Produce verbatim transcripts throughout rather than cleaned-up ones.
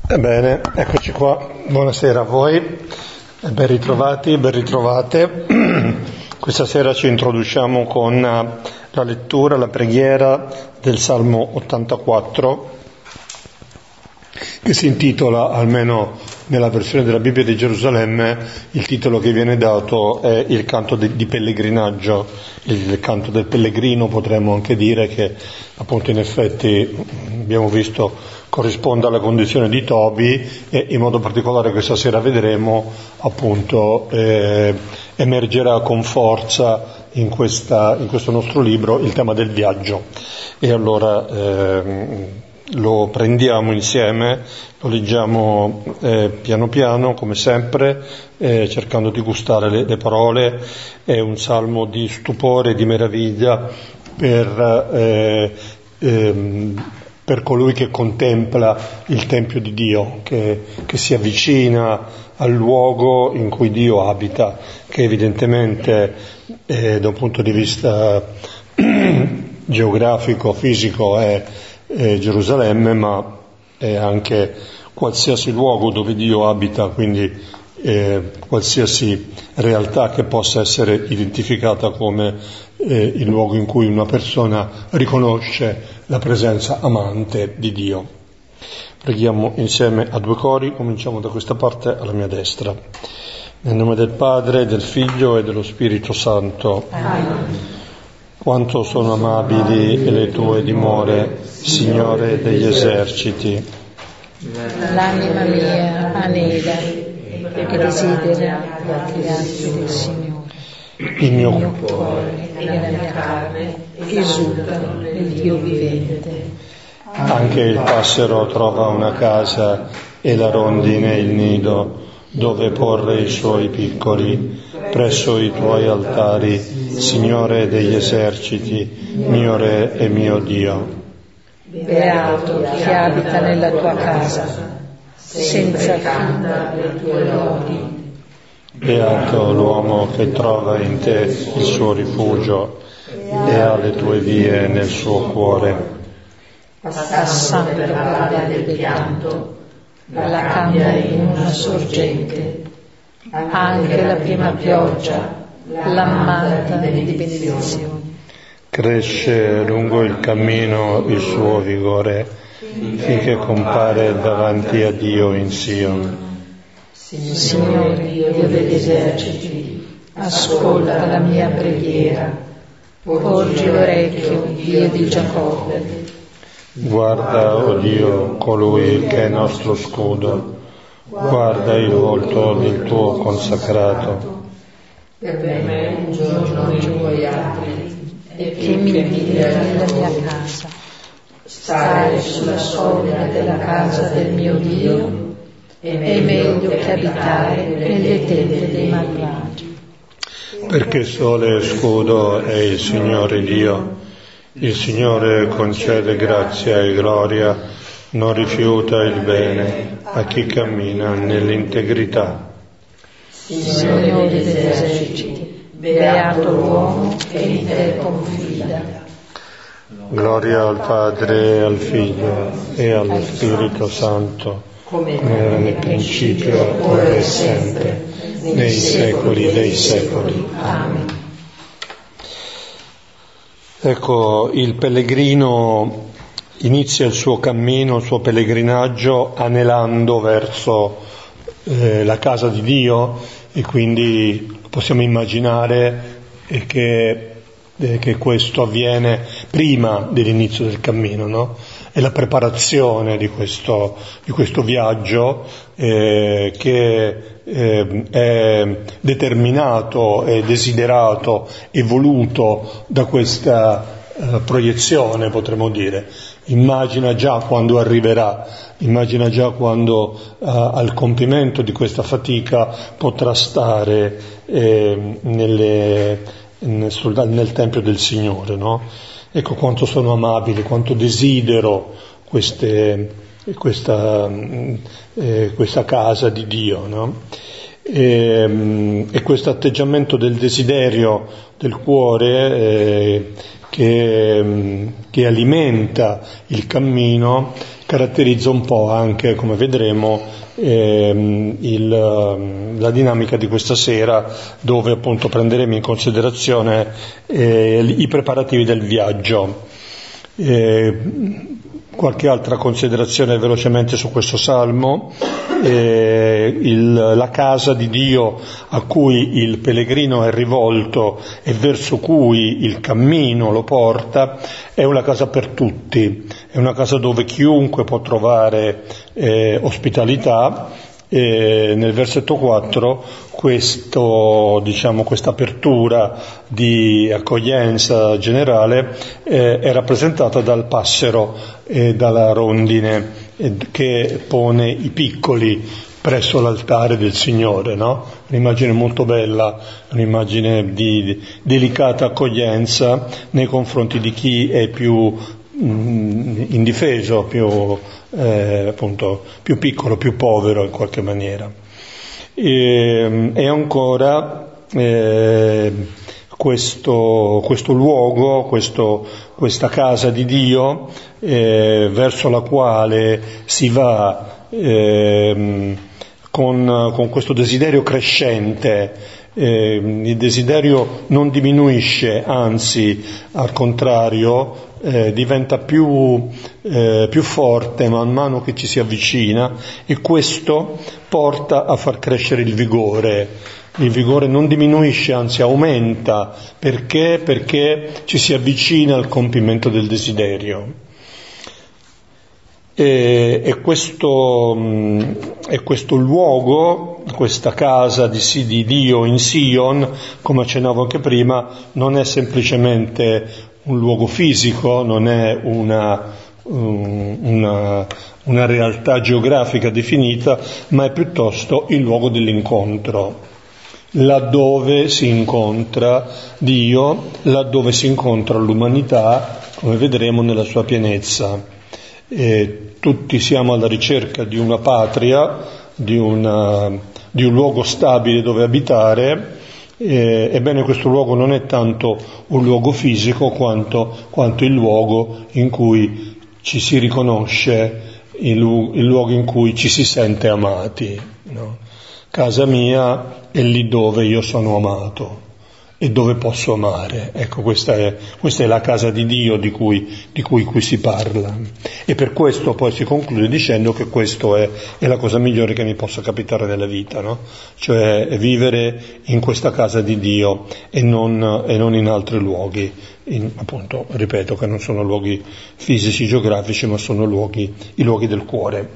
Ebbene, eccoci qua, buonasera a voi, ben ritrovati, ben ritrovate. Questa sera ci introduciamo con la lettura, la preghiera del Salmo ottantaquattro, che si intitola, almeno nella versione della Bibbia di Gerusalemme, il titolo che viene dato è il canto di, di pellegrinaggio, il canto del pellegrino, potremmo anche dire, che appunto in effetti abbiamo visto corrisponde alla condizione di Tobi, e in modo particolare questa sera vedremo appunto eh, emergerà con forza in, questa, in questo nostro libro il tema del viaggio. E allora eh, lo prendiamo insieme, lo leggiamo eh, piano piano come sempre, eh, cercando di gustare le, le parole. È un salmo di stupore, di meraviglia per eh, ehm, per colui che contempla il Tempio di Dio, che, che si avvicina al luogo in cui Dio abita, che evidentemente eh, da un punto di vista geografico, fisico è, è Gerusalemme, ma è anche qualsiasi luogo dove Dio abita, quindi eh, qualsiasi realtà che possa essere identificata come eh, il luogo in cui una persona riconosce la presenza amante di Dio. Preghiamo insieme a due cori, cominciamo da questa parte alla mia destra. Nel nome del Padre, del Figlio e dello Spirito Santo. Amen. Quanto sono amabili le tue dimore, Signore degli eserciti. L'anima mia anela e desidera gli atti del Signore. Il mio, il mio cuore e la mia carne esultano nel Dio vivente. Anche il passero trova una casa e la rondine il nido dove porre i suoi piccoli, presso i tuoi altari, Signore degli eserciti, mio Re e mio Dio. Beato chi abita nella tua casa, senza fin le tue lodi. Beato l'uomo che trova in te il suo rifugio e ha le tue vie nel suo cuore. Passando per la valle del pianto, la cambia in una sorgente. Anche la prima pioggia l'ammanta di benedizioni. Cresce lungo il cammino il suo vigore, finché compare davanti a Dio in Sion. Signore Dio degli eserciti, ascolta la mia preghiera, porgi l'orecchio, Dio di Giacobbe. Guarda, o oh Dio, colui che è nostro scudo, guarda il volto del tuo consacrato. Per me un giorno i tuoi atti, e che mi invita nella mia casa. Stare sulla soglia della casa del mio Dio è meglio che abitare nelle tende dei malvagi. Perché sole e scudo è il Signore Dio. Il Signore concede grazia e gloria, non rifiuta il bene a chi cammina nell'integrità. Signore degli eserciti, beato l'uomo che in te confida. Gloria al Padre, al Figlio e allo Spirito Santo, come era nel principio, ora e sempre, nei secoli dei secoli. Amen. Ecco, il pellegrino inizia il suo cammino, il suo pellegrinaggio anelando verso eh, la casa di Dio, e quindi possiamo immaginare eh, che, eh, che questo avviene prima dell'inizio del cammino, no? È la preparazione di questo, di questo viaggio eh, che eh, è determinato, è desiderato e voluto da questa eh, proiezione, potremmo dire. Immagina già quando arriverà, immagina già quando eh, al compimento di questa fatica potrà stare eh, nelle, nel, nel Tempio del Signore, no? Ecco quanto sono amabili, quanto desidero queste, questa, eh, questa casa di Dio, no? E, e questo atteggiamento del desiderio del cuore eh, che, che alimenta il cammino caratterizza un po' anche, come vedremo, ehm, il, la dinamica di questa sera, dove appunto prenderemo in considerazione eh, i preparativi del viaggio. Eh, qualche altra considerazione velocemente su questo salmo. Eh, il, la casa di Dio a cui il pellegrino è rivolto e verso cui il cammino lo porta è una casa per tutti, è una casa dove chiunque può trovare eh, ospitalità. E nel versetto quattro questo, diciamo, questa apertura di accoglienza generale eh, è rappresentata dal passero e dalla rondine eh, che pone i piccoli presso l'altare del Signore, no? Un'immagine molto bella, un'immagine di, di delicata accoglienza nei confronti di chi è più mh, indifeso, più Eh, appunto più piccolo, più povero in qualche maniera. E, e ancora eh, questo, questo luogo, questo, questa casa di Dio eh, verso la quale si va eh, con, con questo desiderio crescente. Eh, il desiderio non diminuisce, anzi al contrario eh, diventa più, eh, più forte man mano che ci si avvicina, e questo porta a far crescere il vigore. Il vigore non diminuisce, anzi aumenta. Perché? Perché ci si avvicina al compimento del desiderio. E, e, questo, e questo luogo, questa casa di, di Dio in Sion, come accennavo anche prima, non è semplicemente un luogo fisico, non è una, una, una realtà geografica definita, ma è piuttosto il luogo dell'incontro, laddove si incontra Dio, laddove si incontra l'umanità, come vedremo, nella sua pienezza. E tutti siamo alla ricerca di una patria, di, una, di un luogo stabile dove abitare. Eh, ebbene, questo luogo non è tanto un luogo fisico quanto, quanto il luogo in cui ci si riconosce, il, il luogo in cui ci si sente amati, no? Casa mia è lì dove io sono amato e dove posso amare. Ecco, questa è, questa è la casa di Dio di cui, di cui qui si parla. E per questo poi si conclude dicendo che questo è, è la cosa migliore che mi possa capitare nella vita, no? Cioè vivere in questa casa di Dio e non, e non in altri luoghi, in, appunto, ripeto, che non sono luoghi fisici, geografici, ma sono luoghi, i luoghi del cuore.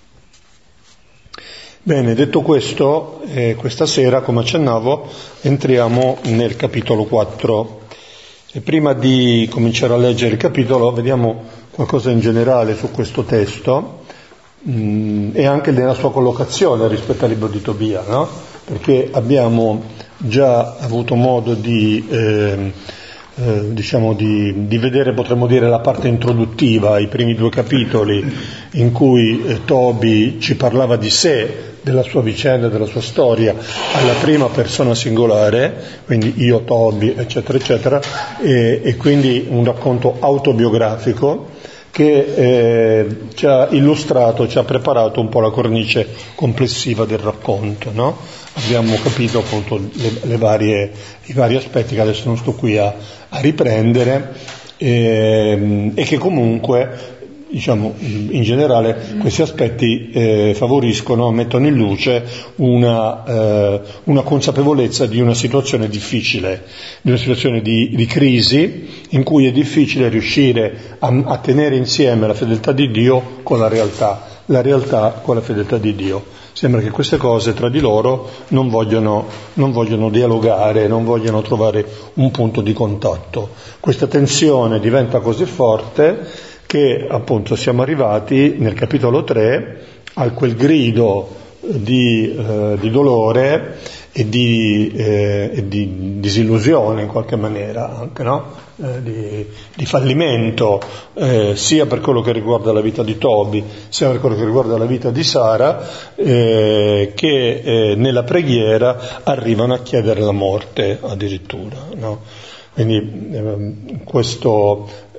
Bene, detto questo, eh, questa sera, come accennavo, entriamo nel capitolo quattro. E prima di cominciare a leggere il capitolo, vediamo qualcosa in generale su questo testo mh, e anche nella sua collocazione rispetto al libro di Tobia, no? Perché abbiamo già avuto modo di, eh, eh, diciamo di, di vedere, potremmo dire, la parte introduttiva, i primi due capitoli, in cui eh, Tobi ci parlava di sé, della sua vicenda, della sua storia, alla prima persona singolare, quindi io, Tobi, eccetera, eccetera, e, e quindi un racconto autobiografico che eh, ci ha illustrato, ci ha preparato un po' la cornice complessiva del racconto, no? Abbiamo capito appunto le, le varie, i vari aspetti che adesso non sto qui a, a riprendere, e, e che comunque, diciamo, in generale questi aspetti eh, favoriscono, mettono in luce una, eh, una consapevolezza di una situazione difficile, di una situazione di, di crisi in cui è difficile riuscire a, a tenere insieme la fedeltà di Dio con la realtà, la realtà con la fedeltà di Dio. Sembra che queste cose tra di loro non vogliono, non vogliono dialogare, non vogliono trovare un punto di contatto. Questa tensione diventa così forte che appunto siamo arrivati nel capitolo tre a quel grido di, eh, di dolore e di, eh, e di disillusione in qualche maniera anche, no? Eh, di, di fallimento, eh, sia per quello che riguarda la vita di Tobi, sia per quello che riguarda la vita di Sara, eh, che eh, nella preghiera arrivano a chiedere la morte addirittura, no? Quindi eh, questo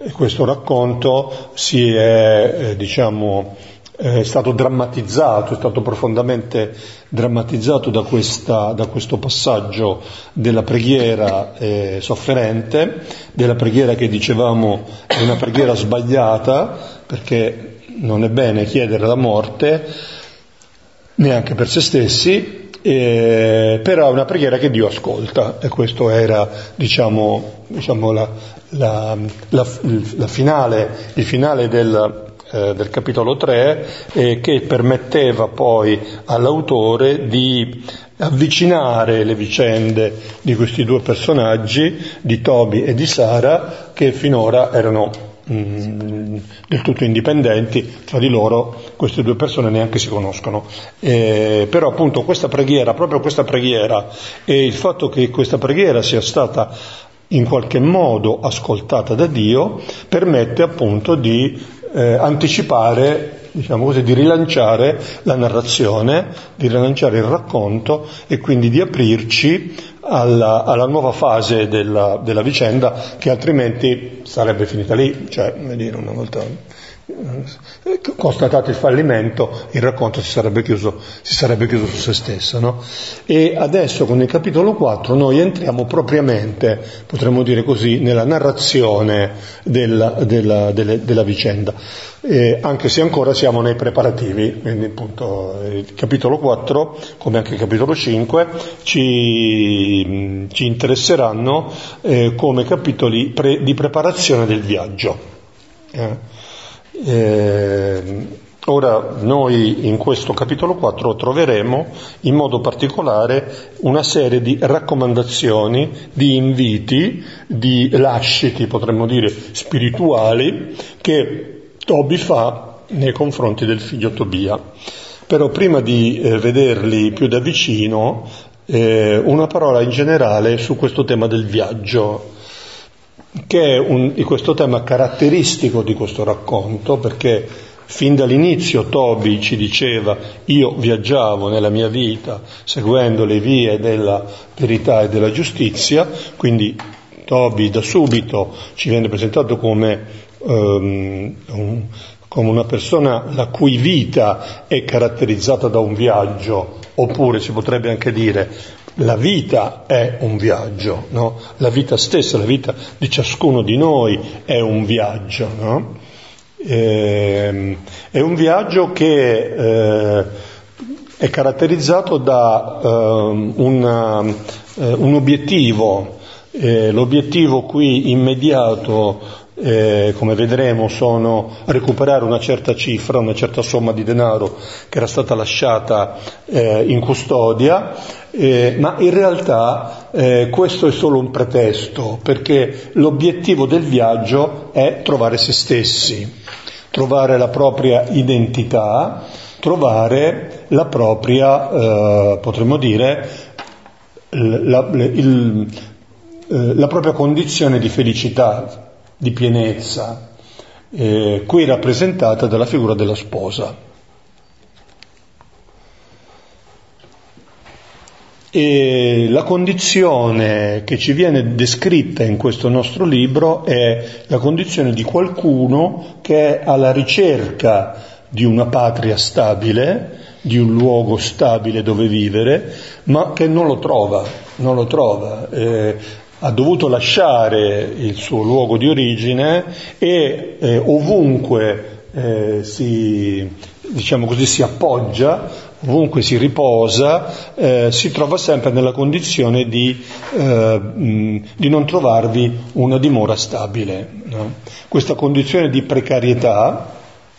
e questo racconto si è, eh, diciamo, è stato drammatizzato, è stato profondamente drammatizzato da, questa, da questo passaggio della preghiera eh, sofferente, della preghiera che dicevamo è una preghiera sbagliata, perché non è bene chiedere la morte, neanche per se stessi, eh, però è una preghiera che Dio ascolta, e questo era, diciamo, diciamo la, la, la, la finale, il finale del del capitolo tre, eh, che permetteva poi all'autore di avvicinare le vicende di questi due personaggi, di Tobi e di Sara, che finora erano mh, del tutto indipendenti tra di loro. Queste due persone neanche si conoscono, eh, però appunto questa preghiera, proprio questa preghiera, e il fatto che questa preghiera sia stata in qualche modo ascoltata da Dio, permette appunto di Eh, anticipare, diciamo così, di rilanciare la narrazione, di rilanciare il racconto, e quindi di aprirci alla, alla nuova fase della, della vicenda, che altrimenti sarebbe finita lì, cioè, dire, una volta constatato il fallimento, il racconto si sarebbe chiuso, si sarebbe chiuso su se stesso, no? E adesso con il capitolo quattro noi entriamo propriamente, potremmo dire così, nella narrazione della, della, delle, della vicenda, eh, anche se ancora siamo nei preparativi. Quindi appunto il capitolo quattro, come anche il capitolo cinque, ci, ci interesseranno eh, come capitoli pre, di preparazione del viaggio. Eh. Eh, ora noi in questo capitolo quattro troveremo in modo particolare una serie di raccomandazioni, di inviti, di lasciti, potremmo dire, spirituali, che Tobi fa nei confronti del figlio Tobia. Però prima di eh, vederli più da vicino, eh, una parola in generale su questo tema del viaggio, che è un, di questo tema caratteristico di questo racconto, perché fin dall'inizio Tobi ci diceva: io viaggiavo nella mia vita seguendo le vie della verità e della giustizia. Quindi Tobi da subito ci viene presentato come, um, un, come una persona la cui vita è caratterizzata da un viaggio, oppure si potrebbe anche dire la vita è un viaggio, no? La vita stessa, la vita di ciascuno di noi è un viaggio, no? E, è un viaggio che eh, è caratterizzato da eh, una, eh, un obiettivo, eh, l'obiettivo qui immediato, Eh, come vedremo, sono recuperare una certa cifra, una certa somma di denaro che era stata lasciata eh, in custodia, eh, ma in realtà eh, questo è solo un pretesto, perché l'obiettivo del viaggio è trovare se stessi, trovare la propria identità, trovare la propria, eh, potremmo dire, la, il, eh, la propria condizione di felicità, di pienezza, eh, qui rappresentata dalla figura della sposa. E la condizione che ci viene descritta in questo nostro libro è la condizione di qualcuno che è alla ricerca di una patria stabile, di un luogo stabile dove vivere, ma che non lo trova, non lo trova. Eh, ha dovuto lasciare il suo luogo di origine e eh, ovunque eh, si, diciamo così, si appoggia, ovunque si riposa, eh, si trova sempre nella condizione di, eh, mh, di non trovarvi una dimora stabile, no? Questa condizione di precarietà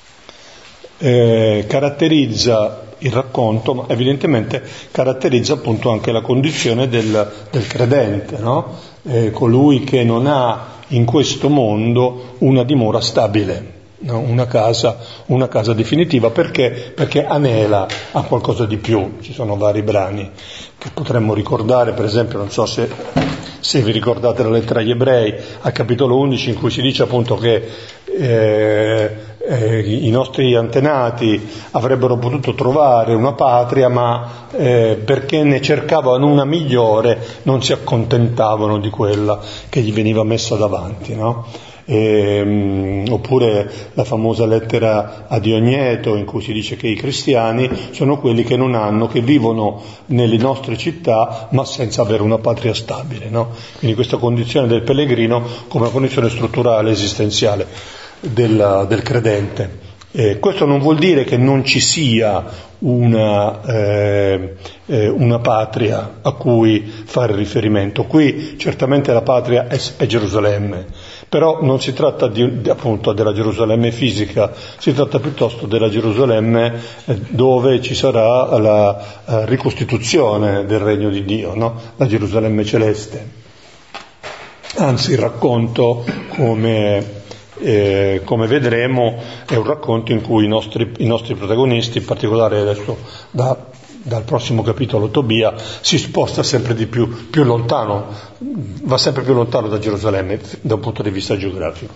eh, caratterizza il racconto, ma evidentemente caratterizza appunto anche la condizione del, del credente, no? Eh, colui che non ha in questo mondo una dimora stabile, no? Una casa, una casa definitiva, perché? Perché anela a qualcosa di più. Ci sono vari brani che potremmo ricordare, per esempio, non so se, se vi ricordate la lettera agli Ebrei, al capitolo undici, in cui si dice appunto che eh, Eh, i nostri antenati avrebbero potuto trovare una patria, ma eh, perché ne cercavano una migliore non si accontentavano di quella che gli veniva messa davanti, no? ehm, oppure la famosa lettera a Diogneto in cui si dice che i cristiani sono quelli che non hanno, che vivono nelle nostre città ma senza avere una patria stabile, no? Quindi questa condizione del pellegrino come una condizione strutturale, esistenziale del, del credente. Eh, questo non vuol dire che non ci sia una, eh, eh, una patria a cui fare riferimento. Qui certamente la patria è, è Gerusalemme, però non si tratta di, di, appunto della Gerusalemme fisica, si tratta piuttosto della Gerusalemme eh, dove ci sarà la eh, ricostituzione del regno di Dio, no? La Gerusalemme celeste. Anzi, il racconto, come Eh, come vedremo, è un racconto in cui i nostri, i nostri protagonisti, in particolare adesso da, dal prossimo capitolo Tobia, si sposta sempre di più, più lontano, va sempre più lontano da Gerusalemme da un punto di vista geografico.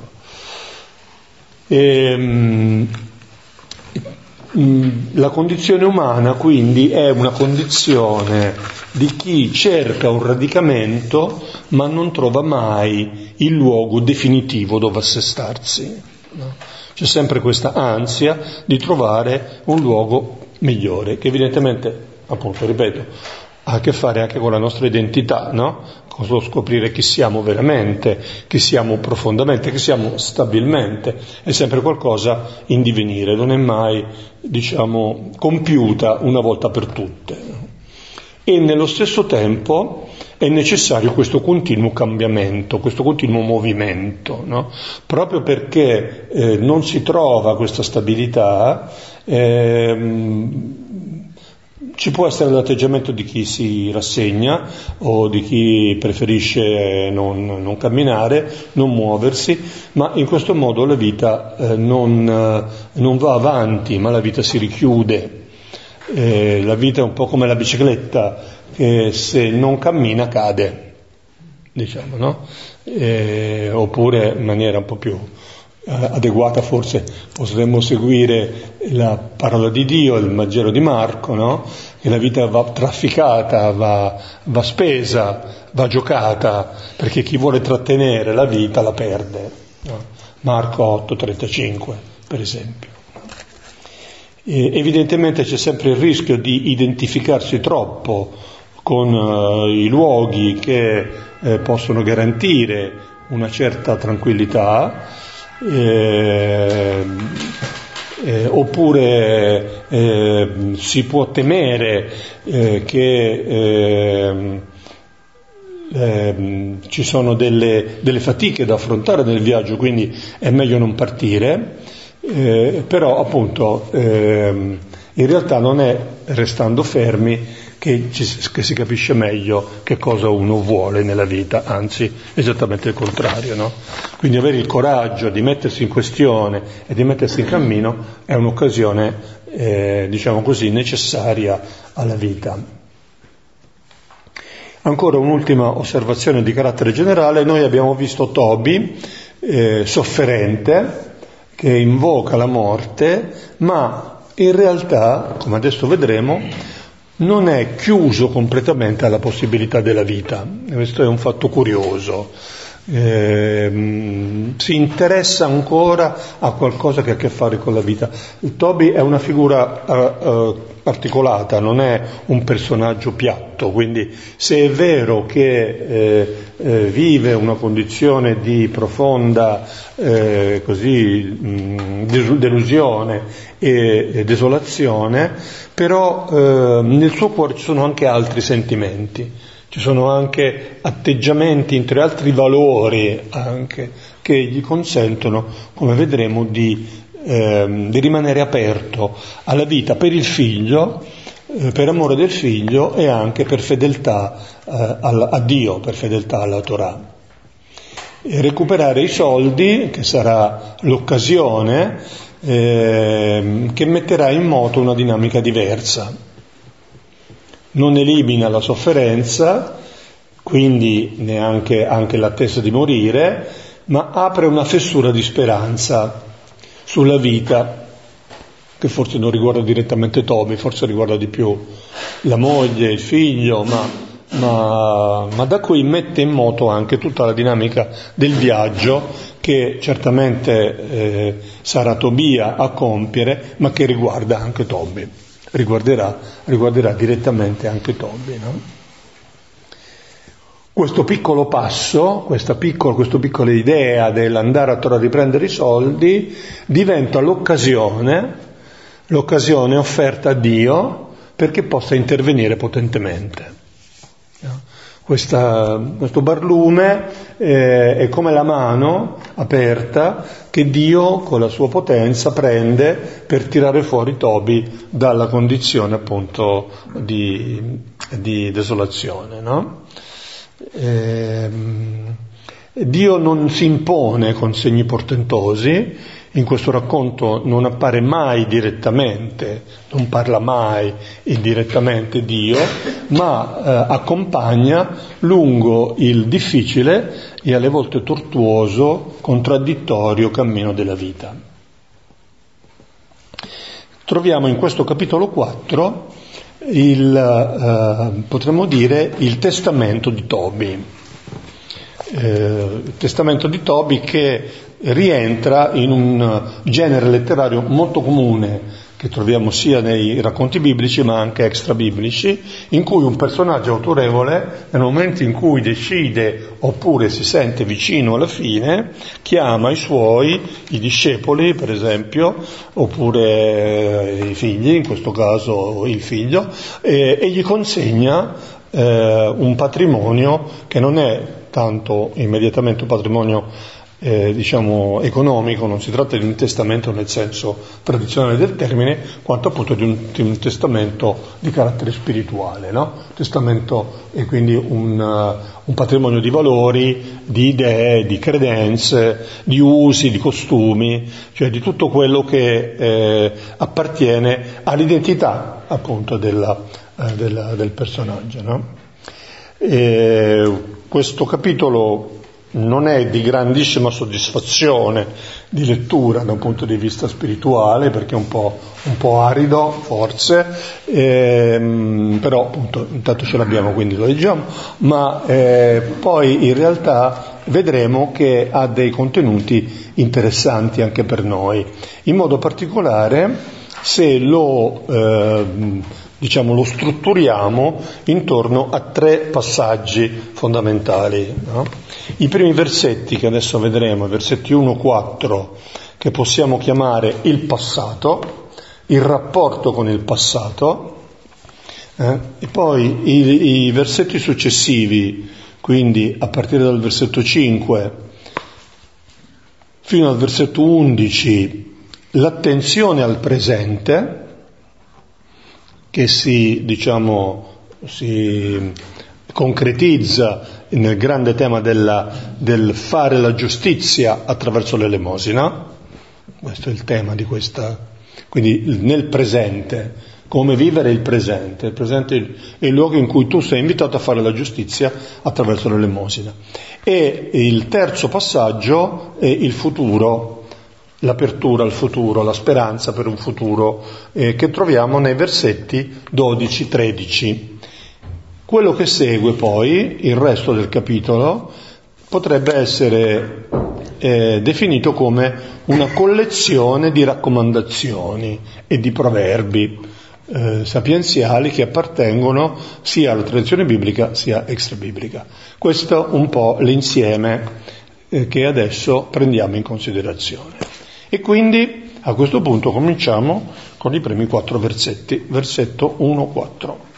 E, mh, la condizione umana quindi è una condizione di chi cerca un radicamento ma non trova mai il luogo definitivo dove assestarsi, no? C'è sempre questa ansia di trovare un luogo migliore, che evidentemente, appunto, ripeto, ha a che fare anche con la nostra identità, no? Con lo scoprire chi siamo veramente, chi siamo profondamente, chi siamo stabilmente. È sempre qualcosa in divenire, non è mai, diciamo, compiuta una volta per tutte. E nello stesso tempo è necessario questo continuo cambiamento, questo continuo movimento, no? Proprio perché eh, non si trova questa stabilità, ehm, ci può essere l'atteggiamento di chi si rassegna o di chi preferisce non, non camminare, non muoversi, ma in questo modo la vita eh, non, eh, non va avanti, ma la vita si richiude. Eh, la vita è un po' come la bicicletta, che se non cammina cade, diciamo, no? Eh, oppure in maniera un po' più eh, adeguata forse potremmo seguire la parola di Dio, il Vangelo di Marco, no? Che la vita va trafficata, va, va spesa, va giocata, perché chi vuole trattenere la vita la perde, no? Marco otto trentacinque, per esempio. E evidentemente c'è sempre il rischio di identificarsi troppo con uh, i luoghi che eh, possono garantire una certa tranquillità, eh, eh, oppure eh, si può temere eh, che eh, eh, ci sono delle, delle fatiche da affrontare nel viaggio, quindi è meglio non partire. Eh, però appunto eh, in realtà non è restando fermi che, ci, che si capisce meglio che cosa uno vuole nella vita, anzi esattamente il contrario, no? Quindi avere il coraggio di mettersi in questione e di mettersi in cammino è un'occasione eh, diciamo così necessaria alla vita. Ancora un'ultima osservazione di carattere generale: noi abbiamo visto Tobi eh, sofferente, che invoca la morte, ma in realtà, come adesso vedremo, non è chiuso completamente alla possibilità della vita. Questo è un fatto curioso. Eh, si interessa ancora a qualcosa che ha a che fare con la vita. Il Tobi è una figura uh, uh, articolata, non è un personaggio piatto, quindi se è vero che eh, eh, vive una condizione di profonda eh, così, mh, delusione e, e desolazione, però eh, nel suo cuore ci sono anche altri sentimenti. Ci sono anche atteggiamenti, entre altri valori anche, che gli consentono, come vedremo, di, eh, di rimanere aperto alla vita per il figlio, eh, per amore del figlio e anche per fedeltà eh, al, a Dio, per fedeltà alla Torah. E recuperare i soldi, che sarà l'occasione eh, che metterà in moto una dinamica diversa. Non elimina la sofferenza, quindi neanche anche l'attesa di morire, ma apre una fessura di speranza sulla vita, che forse non riguarda direttamente Tobi, forse riguarda di più la moglie, il figlio, ma ma, ma da qui mette in moto anche tutta la dinamica del viaggio che certamente eh, sarà Tobia a compiere, ma che riguarda anche Tobi, riguarderà, riguarderà direttamente anche Tobi, no? Questo piccolo passo, questa piccola, questa piccola idea dell'andare a tornare a riprendere i soldi diventa l'occasione, l'occasione offerta a Dio perché possa intervenire potentemente. Questa, questo barlume eh, è come la mano aperta che Dio con la sua potenza prende per tirare fuori Tobi dalla condizione appunto di, di desolazione, no? Eh, Dio non si impone con segni portentosi, in questo racconto non appare mai direttamente, non parla mai indirettamente Dio, ma eh, accompagna lungo il difficile e alle volte tortuoso, contraddittorio cammino della vita. Troviamo in questo capitolo quattro il, eh, potremmo dire, il testamento di Tobi. Eh, il testamento di Tobi che rientra in un genere letterario molto comune che troviamo sia nei racconti biblici ma anche extra biblici, in cui un personaggio autorevole, nel momento in cui decide oppure si sente vicino alla fine, chiama i suoi, i discepoli per esempio, oppure i figli, in questo caso il figlio, e, e gli consegna eh, un patrimonio che non è tanto immediatamente un patrimonio Eh, diciamo economico, non si tratta di un testamento nel senso tradizionale del termine, quanto appunto di un, di un testamento di carattere spirituale, no? Testamento è quindi un, uh, un patrimonio di valori, di idee, di credenze, di usi, di costumi, cioè di tutto quello che eh, appartiene all'identità appunto della, uh, della, del personaggio, no? E questo capitolo non è di grandissima soddisfazione di lettura da un punto di vista spirituale, perché è un po', un po' arido forse, ehm, però appunto intanto ce l'abbiamo quindi lo leggiamo, ma eh, poi in realtà vedremo che ha dei contenuti interessanti anche per noi, in modo particolare se lo eh, diciamo lo strutturiamo intorno a tre passaggi fondamentali, no? I primi versetti che adesso vedremo, i versetti uno quattro, che possiamo chiamare il passato, il rapporto con il passato, eh? E poi i, i versetti successivi, quindi a partire dal versetto cinque fino al versetto undici, l'attenzione al presente, che si, diciamo, si concretizza nel grande tema della, del fare la giustizia attraverso l'elemosina. Questo è il tema di questa, quindi nel presente, come vivere il presente. Il presente è il luogo in cui tu sei invitato a fare la giustizia attraverso l'elemosina. E il terzo passaggio è il futuro, l'apertura al futuro, la speranza per un futuro, eh, che troviamo nei versetti dodici tredici. Quello che segue poi, il resto del capitolo, potrebbe essere eh, definito come una collezione di raccomandazioni e di proverbi eh, sapienziali che appartengono sia alla tradizione biblica sia extrabiblica. Questo è un po' l'insieme eh, che adesso prendiamo in considerazione. E quindi a questo punto cominciamo con i primi quattro versetti, versetto uno quattro.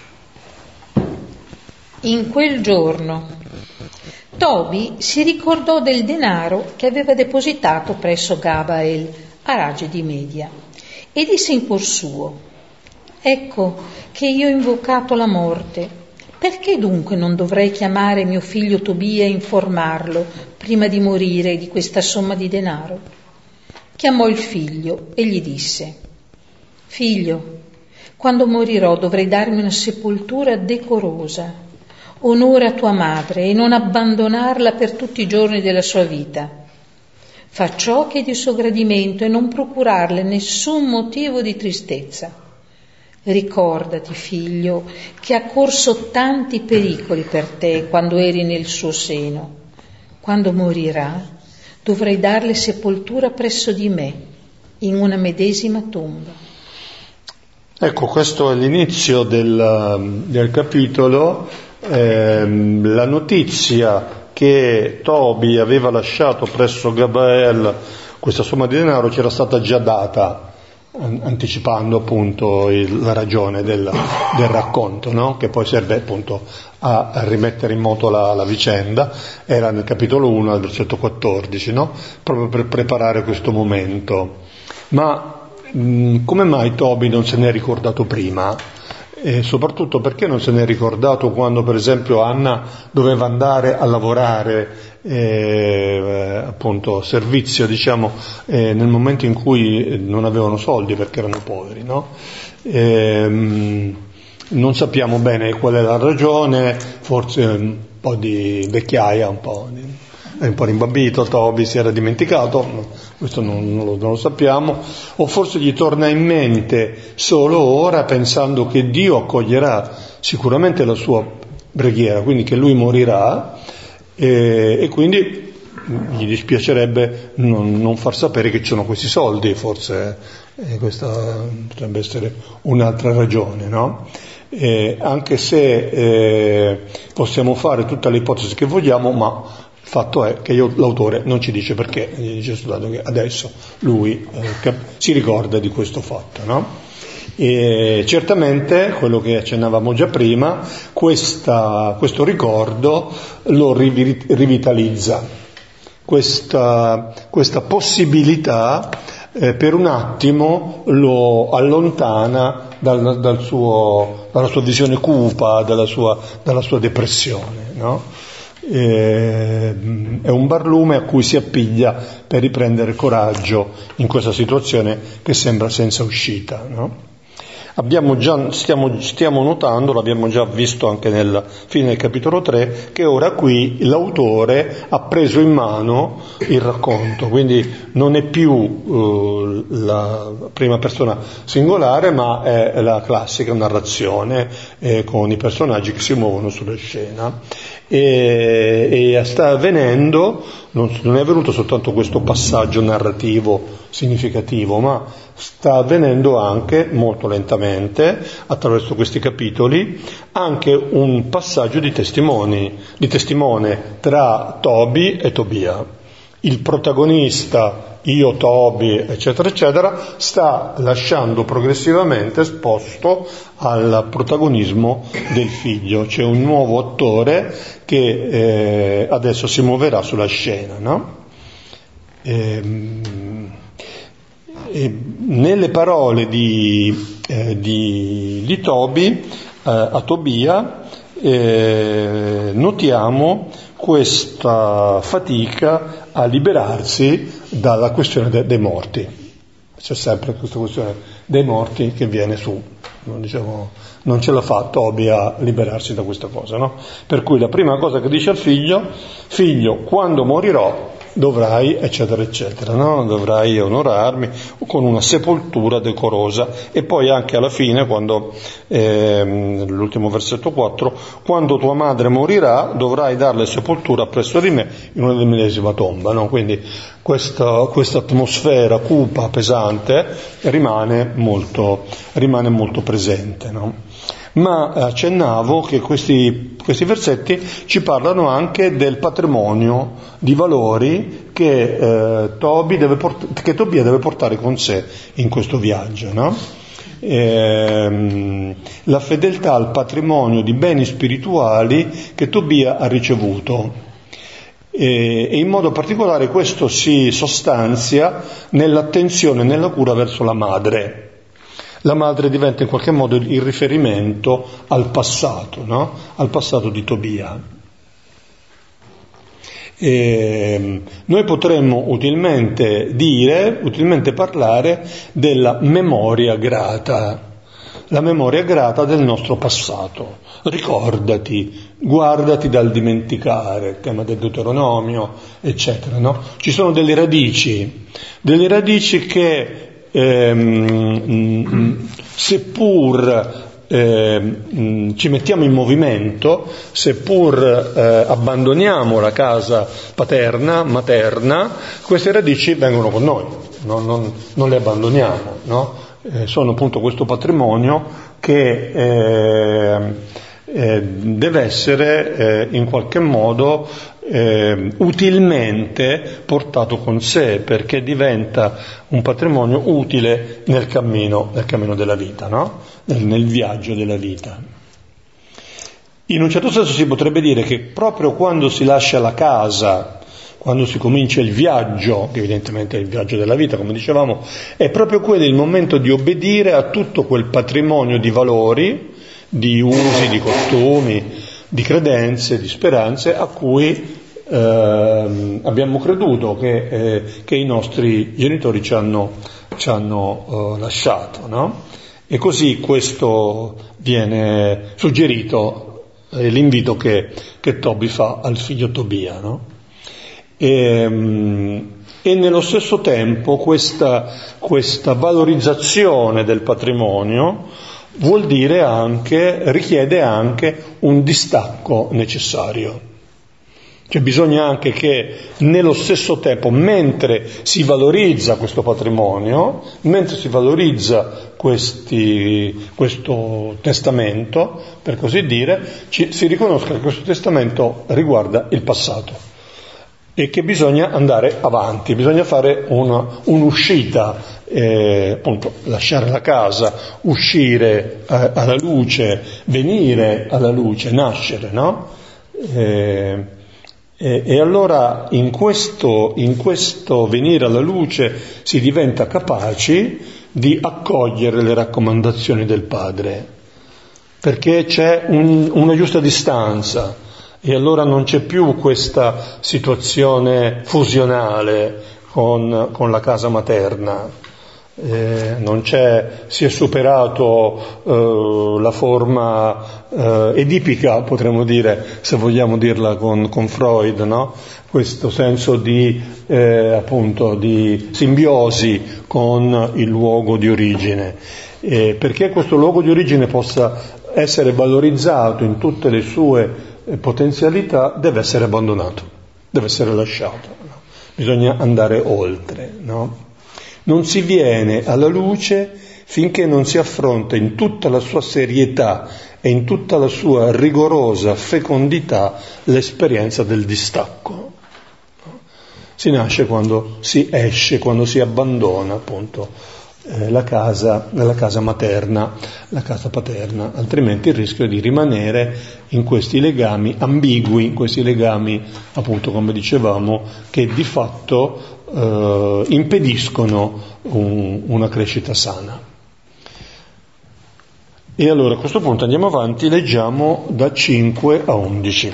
In quel giorno Tobi si ricordò del denaro che aveva depositato presso Gabael, a raggi di Media, e disse in cuor suo: ecco che io ho invocato la morte, perché dunque non dovrei chiamare mio figlio Tobia e informarlo prima di morire di questa somma di denaro? Chiamò il figlio e gli disse: figlio, quando morirò dovrei darmi una sepoltura decorosa. Onora a tua madre e non abbandonarla per tutti i giorni della sua vita. Fa ciò che è di suo gradimento e non procurarle nessun motivo di tristezza. Ricordati, figlio, che ha corso tanti pericoli per te quando eri nel suo seno. Quando morirà, dovrai darle sepoltura presso di me, in una medesima tomba. Ecco, questo è l'inizio del, del capitolo. Eh, la notizia che Tobi aveva lasciato presso Gabael questa somma di denaro c'era stata già data, anticipando appunto il, la ragione del, del racconto, no? Che poi serve appunto a, a rimettere in moto la, la vicenda. Era nel capitolo uno al versetto quattordici, no? Proprio per preparare questo momento. Ma mh, come mai Tobi non se ne è ricordato prima? E soprattutto perché non se ne è ricordato quando per esempio Anna doveva andare a lavorare eh, appunto servizio, diciamo, eh, nel momento in cui non avevano soldi perché erano poveri, no? E, non sappiamo bene qual è la ragione, forse un po' di vecchiaia, un po' di, è un po' rimbambito, Tobi si era dimenticato, questo non, non, lo, non lo sappiamo, o forse gli torna in mente solo ora pensando che Dio accoglierà sicuramente la sua preghiera, quindi che lui morirà, e, e quindi gli dispiacerebbe non, non far sapere che ci sono questi soldi, forse eh, questa potrebbe essere un'altra ragione, no? Eh, anche se eh, possiamo fare tutte le ipotesi che vogliamo, ma il fatto è che io, l'autore non ci dice perché, gli dice soltanto che adesso lui eh, cap- si ricorda di questo fatto, no? E certamente, quello che accennavamo già prima, questa, questo ricordo lo rivi- rivitalizza, questa, questa possibilità eh, per un attimo lo allontana dal, dal suo, dalla sua visione cupa, dalla sua, dalla sua depressione, no? È un barlume a cui si appiglia per riprendere coraggio in questa situazione che sembra senza uscita, no? Abbiamo già, stiamo, stiamo notando, l'abbiamo già visto anche nella fine del capitolo tre, che ora qui l'autore ha preso in mano il racconto, quindi non è più uh, la prima persona singolare, ma è la classica narrazione eh, con i personaggi che si muovono sulla scena. E, e sta avvenendo, non, non è avvenuto soltanto questo passaggio narrativo significativo, ma sta avvenendo anche molto lentamente attraverso questi capitoli anche un passaggio di testimoni, di testimone tra Tobi e Tobia. Il protagonista, io, Tobi, eccetera, eccetera, sta lasciando progressivamente esposto al protagonismo del figlio. C'è un nuovo attore che eh, adesso si muoverà sulla scena, no? E, e nelle parole di, eh, di, di Tobi eh, a Tobia eh, notiamo questa fatica a liberarsi dalla questione de- dei morti. C'è sempre questa questione dei morti che viene su, non, diciamo, non ce la fa Tobi a liberarsi da questa cosa, no? Per cui la prima cosa che dice al figlio, figlio, quando morirò dovrai, eccetera, eccetera, no? Dovrai onorarmi con una sepoltura decorosa. E poi anche alla fine, quando eh, l'ultimo versetto quattro, quando tua madre morirà dovrai darle sepoltura presso di me in una medesima tomba, no? Quindi questa, questa atmosfera cupa, pesante, rimane molto, rimane molto presente, no? Ma accennavo che questi, questi versetti ci parlano anche del patrimonio di valori che, eh, Tobi deve port- che Tobia deve portare con sé in questo viaggio, no? Ehm, la fedeltà al patrimonio di beni spirituali che Tobia ha ricevuto. E, e in modo particolare questo si sostanzia nell'attenzione e nella cura verso la madre. La madre diventa in qualche modo il riferimento al passato, no? Al passato di Tobia. E noi potremmo utilmente dire, utilmente parlare della memoria grata, la memoria grata del nostro passato. Ricordati, guardati dal dimenticare, tema del Deuteronomio, eccetera, no? Ci sono delle radici, delle radici che Ehm, seppur eh, mh, ci mettiamo in movimento, seppur eh, abbandoniamo la casa paterna, materna, queste radici vengono con noi, no? non, non le abbandoniamo, no? Eh, sono appunto questo patrimonio che eh, eh, deve essere eh, in qualche modo eh, utilmente portato con sé, perché diventa un patrimonio utile nel cammino, nel cammino della vita, no? nel, nel viaggio della vita. In un certo senso si potrebbe dire che proprio quando si lascia la casa, quando si comincia il viaggio, che evidentemente è il viaggio della vita, come dicevamo, è proprio quello il momento di obbedire a tutto quel patrimonio di valori, di usi, di costumi, di credenze, di speranze a cui eh, abbiamo creduto che, eh, che i nostri genitori ci hanno, ci hanno eh, lasciato, no? E così questo viene suggerito, è l'invito che, che Tobi fa al figlio Tobia, no? E, e nello stesso tempo questa, questa valorizzazione del patrimonio vuol dire anche, richiede anche un distacco necessario. Cioè bisogna anche che nello stesso tempo, mentre si valorizza questo patrimonio, mentre si valorizza questi, questo testamento, per così dire, ci, si riconosca che questo testamento riguarda il passato e che bisogna andare avanti, bisogna fare una, un'uscita, eh, appunto lasciare la casa, uscire eh, alla luce, venire alla luce, nascere, no? Eh, E, e allora in questo, in questo venire alla luce si diventa capaci di accogliere le raccomandazioni del Padre, perché c'è un, una giusta distanza e allora non c'è più questa situazione fusionale con, con la casa materna. Eh, non c'è, si è superato eh, la forma eh, edipica, potremmo dire, se vogliamo dirla con, con Freud, no? Questo senso di eh, appunto di simbiosi con il luogo di origine. Eh, perché questo luogo di origine possa essere valorizzato in tutte le sue eh, potenzialità, deve essere abbandonato, deve essere lasciato, no? Bisogna andare oltre, no? Non si viene alla luce finché non si affronta in tutta la sua serietà e in tutta la sua rigorosa fecondità l'esperienza del distacco. Si nasce quando si esce, quando si abbandona appunto eh, la casa, la casa materna, la casa paterna, altrimenti il rischio è di rimanere in questi legami ambigui, in questi legami appunto come dicevamo che di fatto Uh, impediscono un, una crescita sana. E allora a questo punto andiamo avanti, leggiamo da cinque a undici.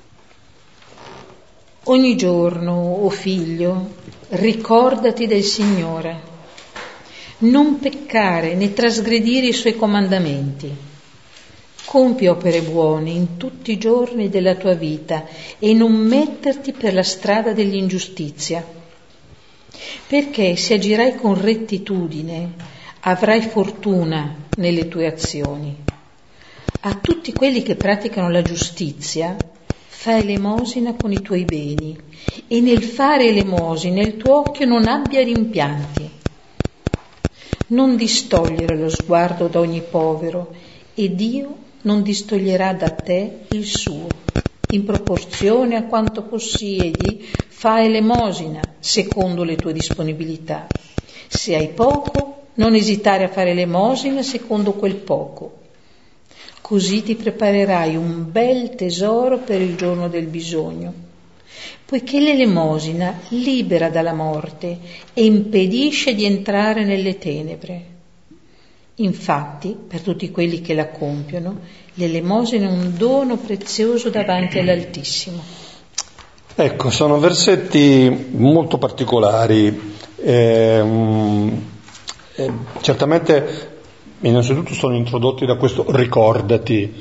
Ogni giorno, o figlio, ricordati del Signore, non peccare né trasgredire i Suoi comandamenti. Compi opere buone in tutti i giorni della tua vita e non metterti per la strada dell'ingiustizia, perché se agirai con rettitudine avrai fortuna nelle tue azioni. A tutti quelli che praticano la giustizia fai elemosina con i tuoi beni e nel fare elemosina il tuo occhio non abbia rimpianti. Non distogliere lo sguardo da ogni povero e Dio non distoglierà da te il suo. In proporzione a quanto possiedi, fai elemosina secondo le tue disponibilità. Se hai poco, non esitare a fare elemosina secondo quel poco. Così ti preparerai un bel tesoro per il giorno del bisogno, poiché l'elemosina libera dalla morte e impedisce di entrare nelle tenebre. Infatti, per tutti quelli che la compiono, l'elemosina è un dono prezioso davanti all'Altissimo. Ecco, sono versetti molto particolari. Eh, eh, certamente, innanzitutto sono introdotti da questo ricordati,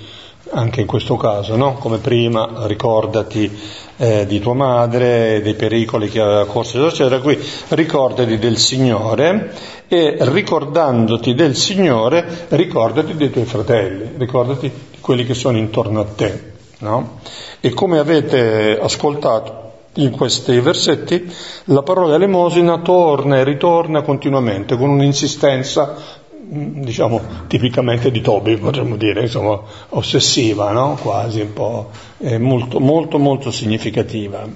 anche in questo caso, no? Come prima, ricordati eh, di tua madre, dei pericoli che aveva corso, eccetera. Qui ricordati del Signore, e ricordandoti del Signore ricordati dei tuoi fratelli, ricordati di quelli che sono intorno a te, no? E come avete ascoltato in questi versetti, la parola elemosina torna e ritorna continuamente con un'insistenza, diciamo, tipicamente di Tobi, potremmo dire, insomma, ossessiva, no? Quasi un po', eh, molto, molto, molto significativa.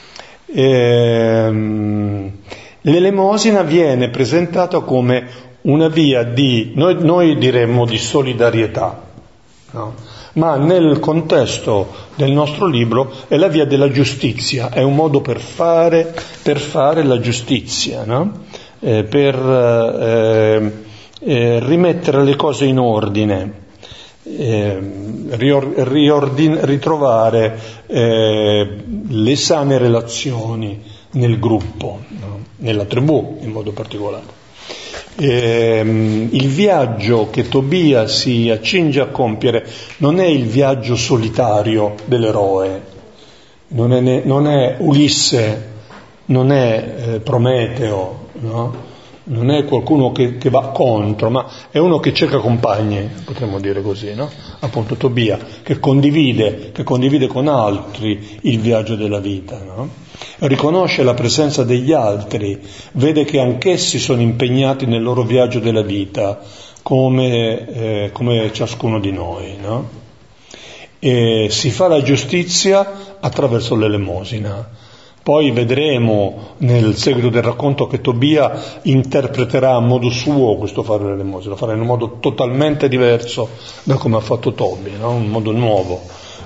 Ehm, l'elemosina viene presentata come una via di, noi, noi diremmo di solidarietà, no? Ma nel contesto del nostro libro è la via della giustizia, è un modo per fare, per fare la giustizia, no? Eh, per eh, eh, rimettere le cose in ordine, eh, rior- riordin- ritrovare eh, le sane relazioni nel gruppo, no? Nella tribù in modo particolare. Eh, il viaggio che Tobia si accinge a compiere non è il viaggio solitario dell'eroe, non è, ne, non è Ulisse, non è eh, Prometeo, no? Non è qualcuno che, che va contro, ma è uno che cerca compagni, potremmo dire così, no? Appunto Tobia, che condivide, che condivide con altri il viaggio della vita, no? Riconosce la presenza degli altri, vede che anch'essi sono impegnati nel loro viaggio della vita, come, eh, come ciascuno di noi, no? E si fa la giustizia attraverso l'elemosina. Poi vedremo nel seguito del racconto che Tobia interpreterà a modo suo questo fare l'elemosina, lo farà in un modo totalmente diverso da come ha fatto Tobi, no? Un modo nuovo.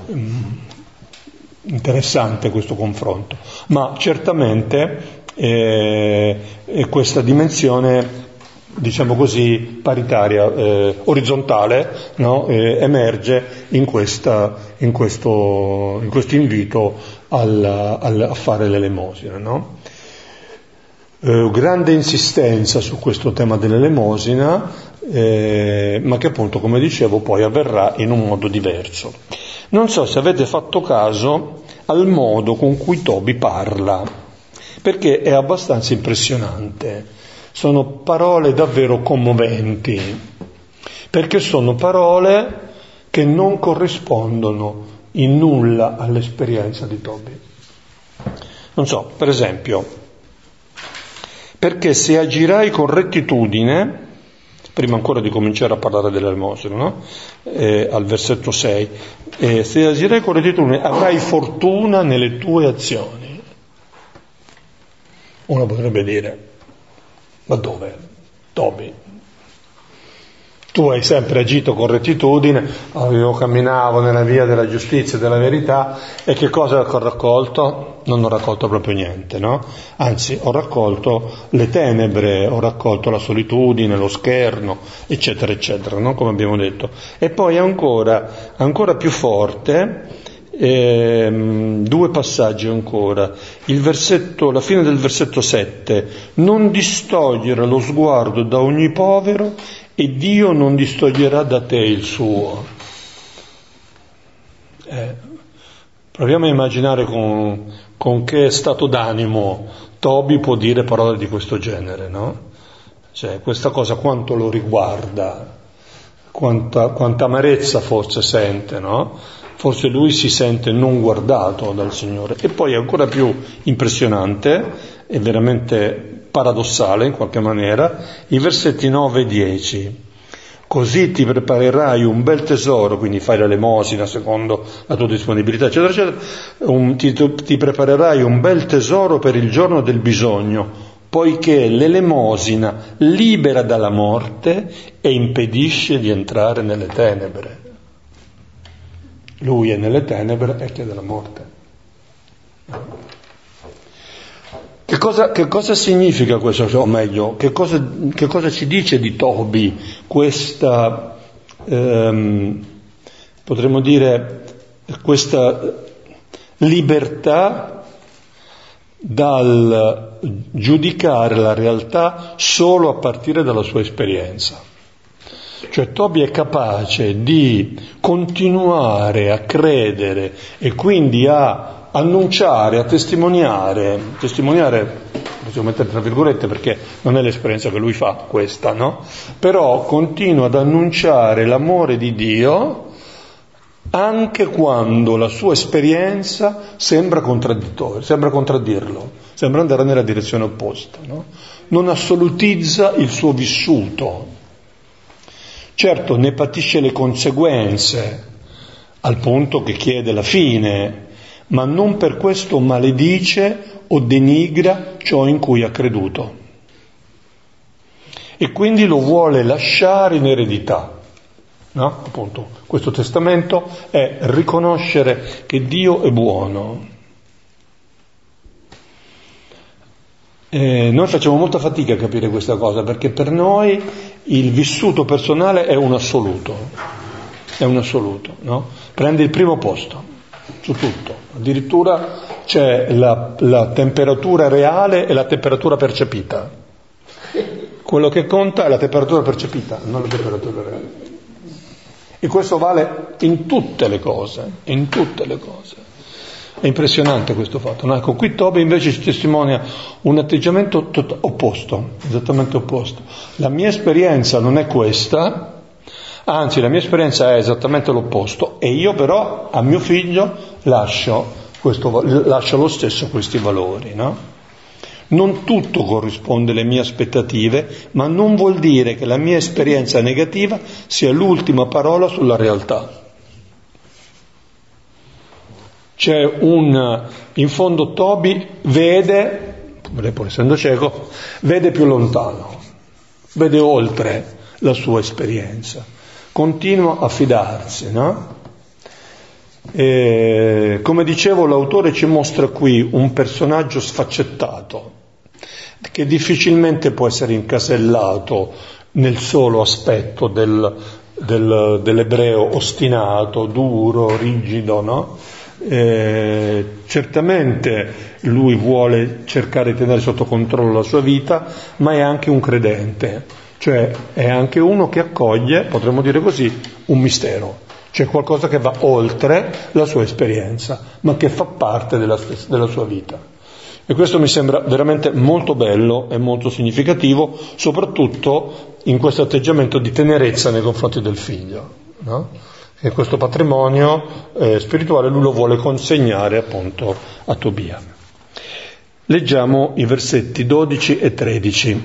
Interessante questo confronto, ma certamente eh, questa dimensione, diciamo così, paritaria, eh, orizzontale, no? eh, emerge in, questa, in, questo, in questo invito al, al, a fare l'elemosina, no? Eh, grande insistenza su questo tema dell'elemosina, eh, ma che appunto, come dicevo, poi avverrà in un modo diverso. Non so se avete fatto caso al modo con cui Tobi parla, perché è abbastanza impressionante. Sono parole davvero commoventi, perché sono parole che non corrispondono in nulla all'esperienza di Tobi. Non so, per esempio, perché se agirai con rettitudine, prima ancora di cominciare a parlare dell'elemosina, no? Eh, al versetto sei, eh, se agirai con rettitudine avrai fortuna nelle tue azioni. Uno potrebbe dire, ma dove? Tobi, tu hai sempre agito con rettitudine, io camminavo nella via della giustizia e della verità, e che cosa ho raccolto? Non ho raccolto proprio niente, no? Anzi, ho raccolto le tenebre, ho raccolto la solitudine, lo scherno, eccetera, eccetera, no? Come abbiamo detto. E poi ancora, ancora più forte, ehm, due passaggi ancora. Il versetto, la fine del versetto sette, non distogliere lo sguardo da ogni povero, e Dio non distoglierà da te il suo. Eh, proviamo a immaginare con, con che stato d'animo Tobi può dire parole di questo genere, no? Cioè, questa cosa quanto lo riguarda, quanta, quanta amarezza forse sente, no? Forse lui si sente non guardato dal Signore. E poi è ancora più impressionante e veramente paradossale in qualche maniera, i versetti nove e dieci. Così ti preparerai un bel tesoro, quindi fai l'elemosina secondo la tua disponibilità, eccetera, eccetera, un, ti, ti preparerai un bel tesoro per il giorno del bisogno, poiché l'elemosina libera dalla morte e impedisce di entrare nelle tenebre. Lui è nelle tenebre e chiede la morte. Che cosa, che cosa significa questo, o meglio, che cosa, che cosa ci dice di Tobi questa, ehm, potremmo dire, questa libertà dal giudicare la realtà solo a partire dalla sua esperienza? Cioè Tobi è capace di continuare a credere e quindi a annunciare, a testimoniare, testimoniare, possiamo mettere tra virgolette perché non è l'esperienza che lui fa questa, no? Però continua ad annunciare l'amore di Dio anche quando la sua esperienza sembra contraddittoria, sembra contraddirlo, sembra andare nella direzione opposta, no? Non assolutizza il suo vissuto. Certo, ne patisce le conseguenze, al punto che chiede la fine, ma non per questo maledice o denigra ciò in cui ha creduto. E quindi lo vuole lasciare in eredità. No? Appunto, questo testamento è riconoscere che Dio è buono. Eh, noi facciamo molta fatica a capire questa cosa, perché per noi il vissuto personale è un assoluto, è un assoluto, no? Prende il primo posto su tutto, addirittura c'è la, la temperatura reale e la temperatura percepita. Quello che conta è la temperatura percepita, non la temperatura reale. E questo vale in tutte le cose, in tutte le cose. È impressionante questo fatto, no? Ecco, qui Tobi invece ci testimonia un atteggiamento tot- opposto, esattamente opposto. La mia esperienza non è questa, anzi la mia esperienza è esattamente l'opposto, e io però a mio figlio lascio, questo, lascio lo stesso questi valori, no? Non tutto corrisponde alle mie aspettative, ma non vuol dire che la mia esperienza negativa sia l'ultima parola sulla realtà. C'è un, in fondo Tobi vede, pur essendo cieco, vede più lontano, vede oltre la sua esperienza, continua a fidarsi, no? E, come dicevo, l'autore ci mostra qui un personaggio sfaccettato, che difficilmente può essere incasellato nel solo aspetto del, del, dell'ebreo ostinato, duro, rigido, no? Eh, certamente lui vuole cercare di tenere sotto controllo la sua vita, ma è anche un credente, cioè è anche uno che accoglie, potremmo dire così, un mistero, cioè qualcosa che va oltre la sua esperienza, ma che fa parte della, della sua vita. E questo mi sembra veramente molto bello e molto significativo, soprattutto in questo atteggiamento di tenerezza nei confronti del figlio, no? E questo patrimonio eh, spirituale lui lo vuole consegnare appunto a Tobia. Leggiamo i versetti dodici e tredici.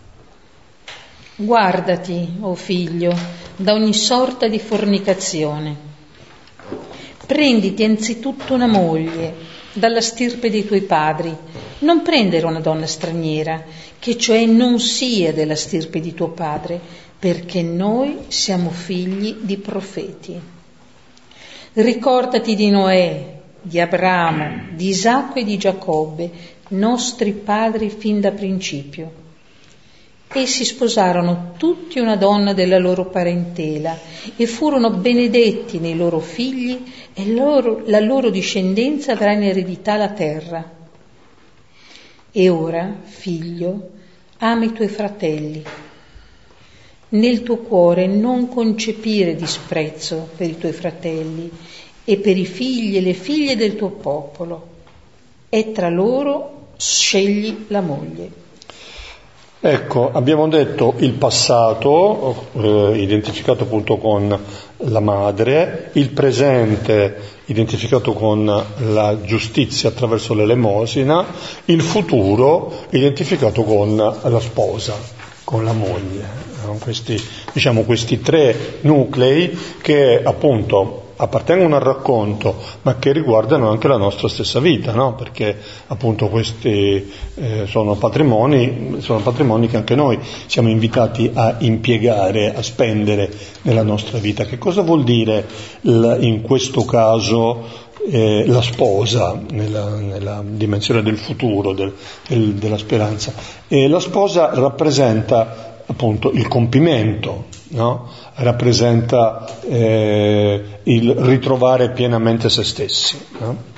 Guardati, o figlio, da ogni sorta di fornicazione. Prenditi anzitutto una moglie dalla stirpe dei tuoi padri. Non prendere una donna straniera, che cioè non sia della stirpe di tuo padre, perché noi siamo figli di profeti. Ricordati di Noè, di Abramo, di Isacco e di Giacobbe, nostri padri fin da principio. Essi sposarono tutti una donna della loro parentela e furono benedetti nei loro figli, e loro, la loro discendenza avrà in eredità la terra. E ora, figlio, ama i tuoi fratelli. Nel tuo cuore non concepire disprezzo per i tuoi fratelli e per i figli e le figlie del tuo popolo, e tra loro scegli la moglie. Ecco, abbiamo detto il passato, eh, identificato appunto con la madre, il presente identificato con la giustizia attraverso l'elemosina, il futuro identificato con la sposa, con la moglie. Questi, diciamo, questi tre nuclei che appunto appartengono al racconto, ma che riguardano anche la nostra stessa vita, no? Perché appunto questi eh, sono patrimoni, sono patrimoni che anche noi siamo invitati a impiegare, a spendere nella nostra vita. Che cosa vuol dire l- in questo caso eh, la sposa nella, nella dimensione del futuro, del, del, della speranza? E la sposa rappresenta appunto il compimento, no? Rappresenta eh, il ritrovare pienamente se stessi, no?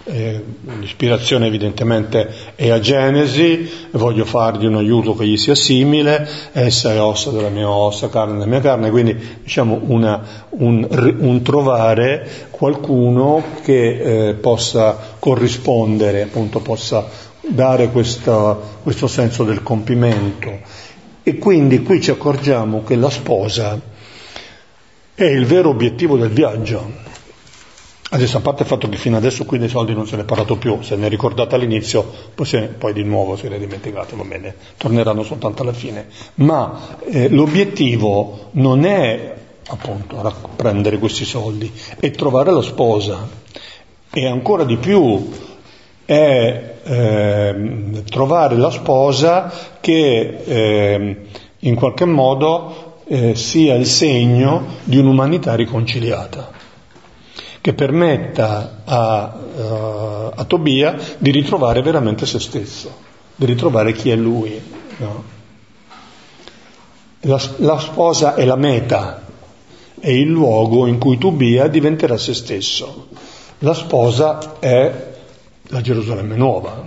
eh, l'ispirazione evidentemente è a Genesi, voglio fargli un aiuto che gli sia simile, essa è ossa della mia ossa, carne della mia carne, quindi diciamo una, un, un trovare qualcuno che eh, possa corrispondere, appunto possa dare questa, questo senso del compimento. E quindi qui ci accorgiamo che la sposa è il vero obiettivo del viaggio. Adesso, a parte il fatto che fino adesso qui dei soldi non se ne è parlato più, se ne è ricordata all'inizio, poi, se, poi di nuovo se ne è dimenticato, va bene, torneranno soltanto alla fine. Ma eh, l'obiettivo non è appunto prendere questi soldi, è trovare la sposa, e ancora di più è eh, trovare la sposa che eh, in qualche modo eh, sia il segno di un'umanità riconciliata, che permetta a, uh, a Tobia di ritrovare veramente se stesso, di ritrovare chi è lui. No? La, la sposa è la meta, è il luogo in cui Tobia diventerà se stesso. La sposa è la Gerusalemme nuova.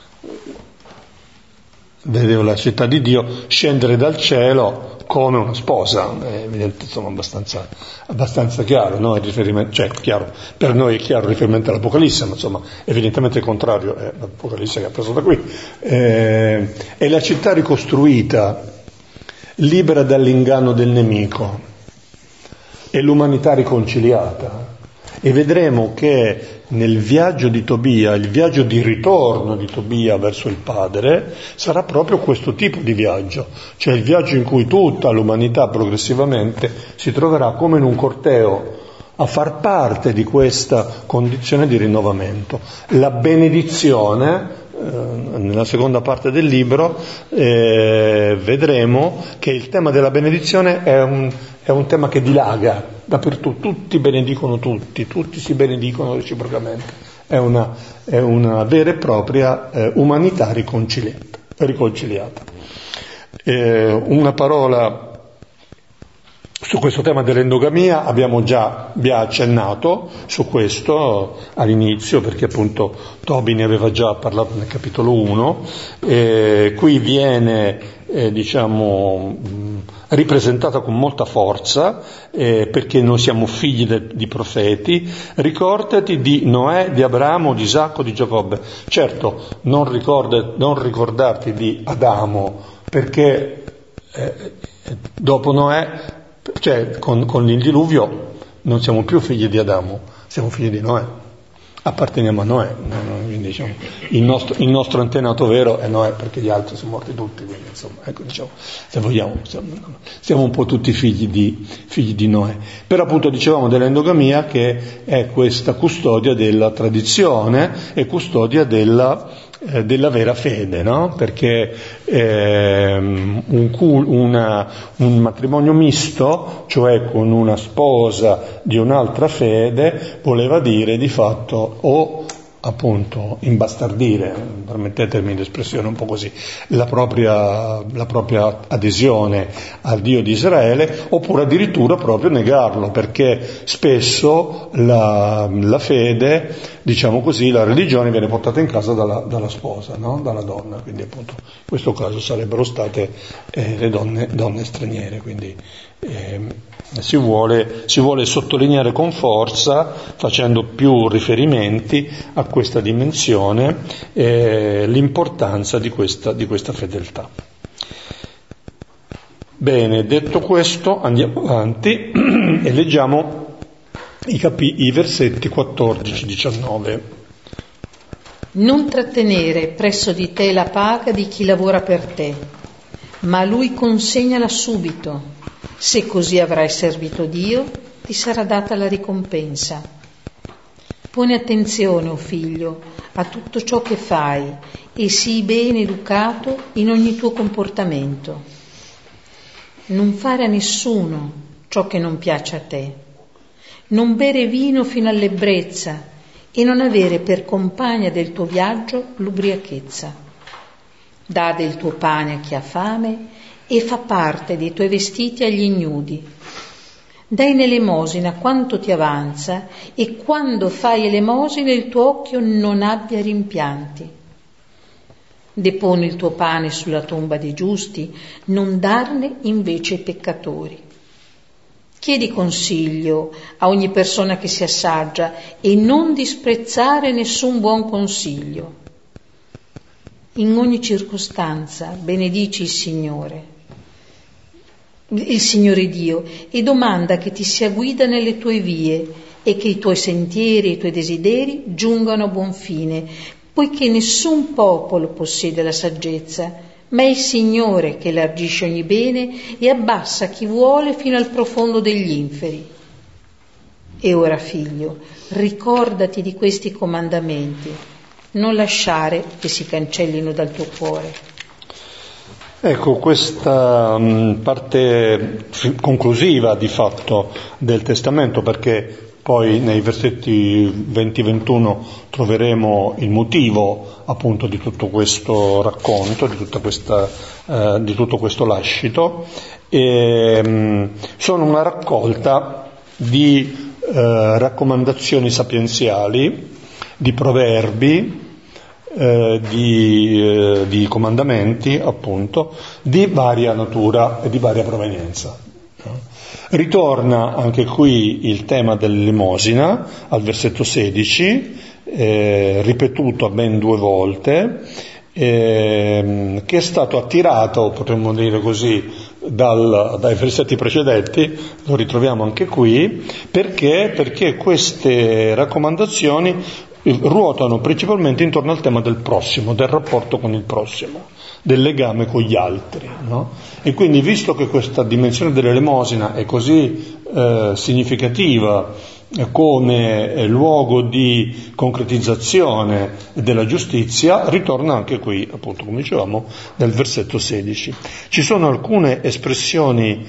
Vedevo la città di Dio scendere dal cielo come una sposa, è evidente, insomma, abbastanza, abbastanza chiaro, no? Il riferimento, cioè, chiaro, per noi è chiaro il riferimento all'Apocalisse, ma insomma, evidentemente il contrario è l'Apocalisse che ha preso da qui. Eh, è la città ricostruita, libera dall'inganno del nemico, è l'umanità riconciliata. E vedremo che nel viaggio di Tobia, il viaggio di ritorno di Tobia verso il padre, sarà proprio questo tipo di viaggio, cioè il viaggio in cui tutta l'umanità progressivamente si troverà come in un corteo a far parte di questa condizione di rinnovamento. La benedizione, eh, nella seconda parte del libro, eh, vedremo che il tema della benedizione è un, è un tema che dilaga dappertutto, tutti benedicono tutti, tutti si benedicono reciprocamente, è una, è una vera e propria eh, umanità riconciliata. riconciliata. Eh, una parola su questo tema dell'endogamia, abbiamo già, già accennato su questo all'inizio, perché appunto Tobi ne aveva già parlato nel capitolo uno, eh, qui viene eh, diciamo ripresentata con molta forza, eh, perché noi siamo figli de, di profeti. Ricordati di Noè, di Abramo, di Isacco, di Giacobbe. Certo, non, ricorda, non ricordarti di Adamo, perché eh, dopo Noè, cioè con, con il diluvio, non siamo più figli di Adamo, siamo figli di Noè, apparteniamo a Noè, quindi diciamo, il, nostro, il nostro antenato vero è Noè, perché gli altri sono morti tutti, quindi insomma, ecco, diciamo, se vogliamo, siamo, siamo un po' tutti figli di, figli di Noè. Però appunto dicevamo dell'endogamia che è questa custodia della tradizione e custodia della Eh, della vera fede, no? Perché eh, un, una, un matrimonio misto, cioè con una sposa di un'altra fede, voleva dire di fatto o appunto imbastardire, permettetemi l'espressione un po' così, la propria, la propria adesione al Dio di Israele, oppure addirittura proprio negarlo, perché spesso la, la fede, diciamo così, la religione viene portata in casa dalla, dalla sposa, no? Dalla donna, quindi appunto in questo caso sarebbero state eh, le donne, donne straniere, quindi eh, si vuole, si vuole sottolineare con forza, facendo più riferimenti a questa dimensione, eh, l'importanza di questa, di questa fedeltà. Bene, detto questo andiamo avanti e leggiamo i, capi- i versetti quattordici diciannove. Non trattenere presso di te la paga di chi lavora per te, ma a lui consegnala subito. Se così avrai servito Dio, ti sarà data la ricompensa. Poni attenzione, o figlio, a tutto ciò che fai e sii ben educato in ogni tuo comportamento. Non fare a nessuno ciò che non piace a te. Non bere vino fino all'ebbrezza e non avere per compagna del tuo viaggio l'ubriachezza. Dà del tuo pane a chi ha fame e fa parte dei tuoi vestiti agli ignudi. Dai nell'elemosina quanto ti avanza e quando fai elemosina il tuo occhio non abbia rimpianti. Deponi il tuo pane sulla tomba dei giusti, non darne invece ai peccatori. Chiedi consiglio a ogni persona che si assaggia e non disprezzare nessun buon consiglio. In ogni circostanza benedici il Signore, il Signore Dio, e domanda che ti sia guida nelle tue vie e che i tuoi sentieri e i tuoi desideri giungano a buon fine, poiché nessun popolo possiede la saggezza, ma è il Signore che elargisce ogni bene e abbassa chi vuole fino al profondo degli inferi. E ora, figlio, ricordati di questi comandamenti, non lasciare che si cancellino dal tuo cuore. Ecco, questa mh, parte f- conclusiva di fatto del Testamento, perché poi nei versetti venti ventuno troveremo il motivo appunto di tutto questo racconto, di tutta questa, eh, di tutto questo lascito, e mh, sono una raccolta di eh, raccomandazioni sapienziali, di proverbi, eh, di, eh, di comandamenti appunto di varia natura e di varia provenienza. Ritorna anche qui il tema dell'elemosina al versetto sedici, eh, ripetuto ben due volte, eh, che è stato attirato, potremmo dire così, dal, dai versetti precedenti, lo ritroviamo anche qui, perché? Perché queste raccomandazioni ruotano principalmente intorno al tema del prossimo, del rapporto con il prossimo, del legame con gli altri, no? E quindi, visto che questa dimensione dell'elemosina è così eh, significativa eh, come eh, luogo di concretizzazione della giustizia, ritorna anche qui, appunto, come dicevamo, nel versetto sedici. Ci sono alcune espressioni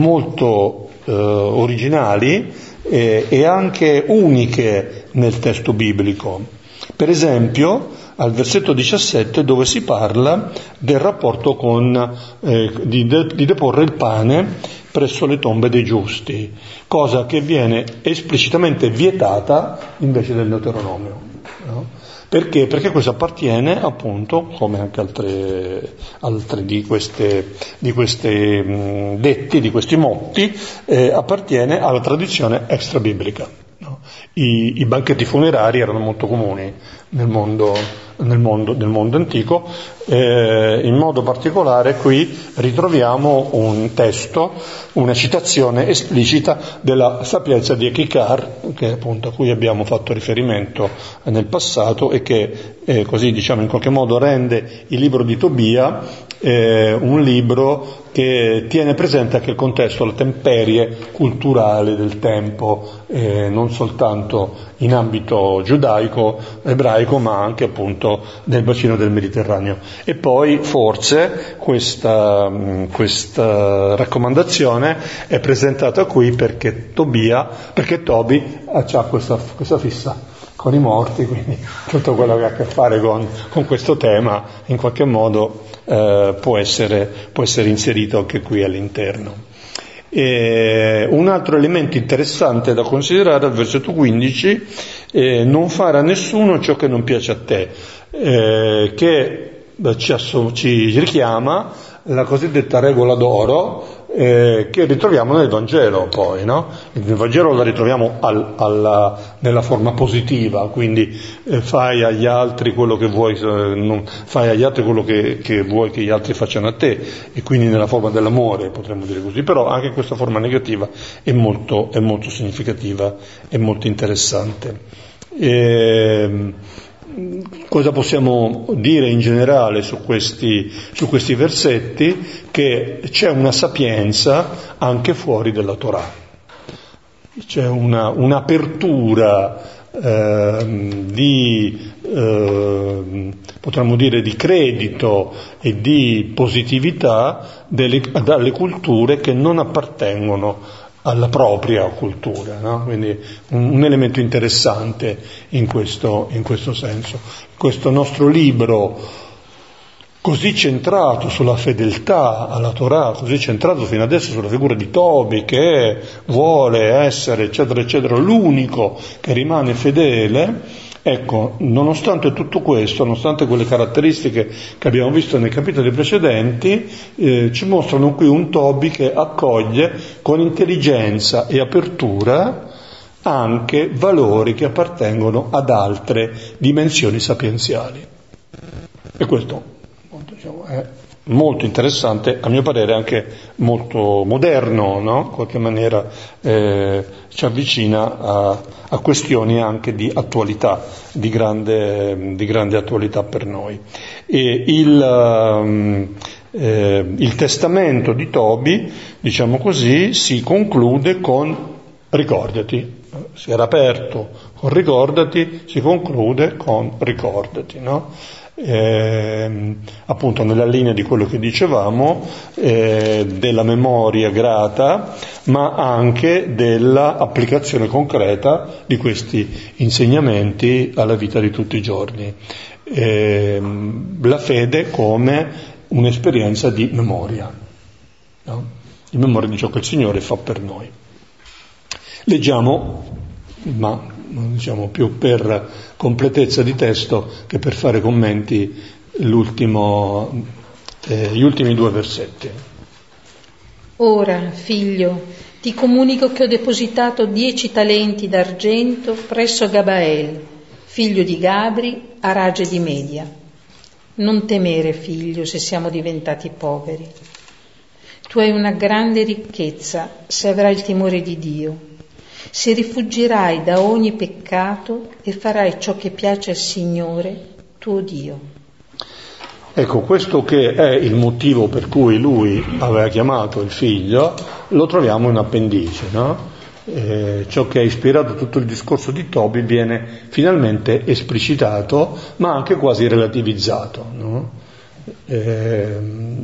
molto eh, originali eh, e anche uniche nel testo biblico. Per esempio, al versetto diciassette, dove si parla del rapporto con eh, di, de, di deporre il pane presso le tombe dei giusti, cosa che viene esplicitamente vietata invece del Deuteronomio, no? Perché? Perché questo appartiene appunto, come anche altre, altre di queste, di queste mh, detti, di questi motti, eh, appartiene alla tradizione extrabiblica. No? I, I banchetti funerari erano molto comuni nel mondo, nel mondo, nel mondo antico, eh, in modo particolare qui ritroviamo un testo, una citazione esplicita della sapienza di Echikar, che appunto a cui abbiamo fatto riferimento nel passato e che eh, così diciamo in qualche modo rende il libro di Tobia eh, un libro che tiene presente anche il contesto, le temperie culturali del tempo, eh, non soltanto in ambito giudaico, ebraico, ma anche appunto nel bacino del Mediterraneo. E poi forse questa, questa raccomandazione è presentata qui perché Tobia, perché Tobi ha questa, questa fissa con i morti, quindi tutto quello che ha a che fare con, con questo tema in qualche modo eh, può essere, può essere inserito anche qui all'interno. E un altro elemento interessante da considerare al versetto quindici è non fare a nessuno ciò che non piace a te, eh, che ci, asso- ci richiama la cosiddetta regola d'oro, eh, che ritroviamo nel Vangelo poi, no? Nel Vangelo la ritroviamo al, alla, nella forma positiva, quindi eh, fai agli altri quello che vuoi, eh, non, fai agli altri quello che, che vuoi che gli altri facciano a te, e quindi nella forma dell'amore, potremmo dire così, però anche questa forma negativa è molto, è molto significativa, è molto interessante. E, cosa possiamo dire in generale su questi, su questi versetti? Che c'è una sapienza anche fuori della Torah, c'è una, un'apertura eh, di eh, potremmo dire di credito e di positività delle, dalle culture che non appartengono alla propria cultura, no? Quindi un, un elemento interessante in questo, in questo senso. Questo nostro libro così centrato sulla fedeltà alla Torah, così centrato fino adesso sulla figura di Tobi, che vuole essere, eccetera, eccetera, l'unico che rimane fedele. Ecco, nonostante tutto questo, nonostante quelle caratteristiche che abbiamo visto nei capitoli precedenti, eh, ci mostrano qui un Tobi che accoglie con intelligenza e apertura anche valori che appartengono ad altre dimensioni sapienziali. E questo, diciamo, è molto interessante, a mio parere anche molto moderno, no? In qualche maniera eh, ci avvicina a, a questioni anche di attualità, di grande, di grande attualità per noi. E il, um, eh, il testamento di Tobi, diciamo così, si conclude con ricordati. Si era aperto con ricordati, si conclude con ricordati, no? Eh, appunto nella linea di quello che dicevamo, eh, della memoria grata, ma anche dell'applicazione concreta di questi insegnamenti alla vita di tutti i giorni. Eh, la fede come un'esperienza di memoria, no? Di memoria di ciò che il Signore fa per noi. Leggiamo, ma diciamo più per completezza di testo che per fare commenti, l'ultimo, eh, gli ultimi due versetti. Ora, figlio, ti comunico che ho depositato dieci talenti d'argento presso Gabael, figlio di Gabri, a Rage di Media. Non temere, figlio, se siamo diventati poveri. Tu hai una grande ricchezza se avrai il timore di Dio. Se rifuggerai da ogni peccato e farai ciò che piace al Signore, tuo Dio. Ecco, questo che è il motivo per cui lui aveva chiamato il figlio, lo troviamo in appendice, no? Eh, ciò che ha ispirato tutto il discorso di Tobi viene finalmente esplicitato, ma anche quasi relativizzato, no? Eh,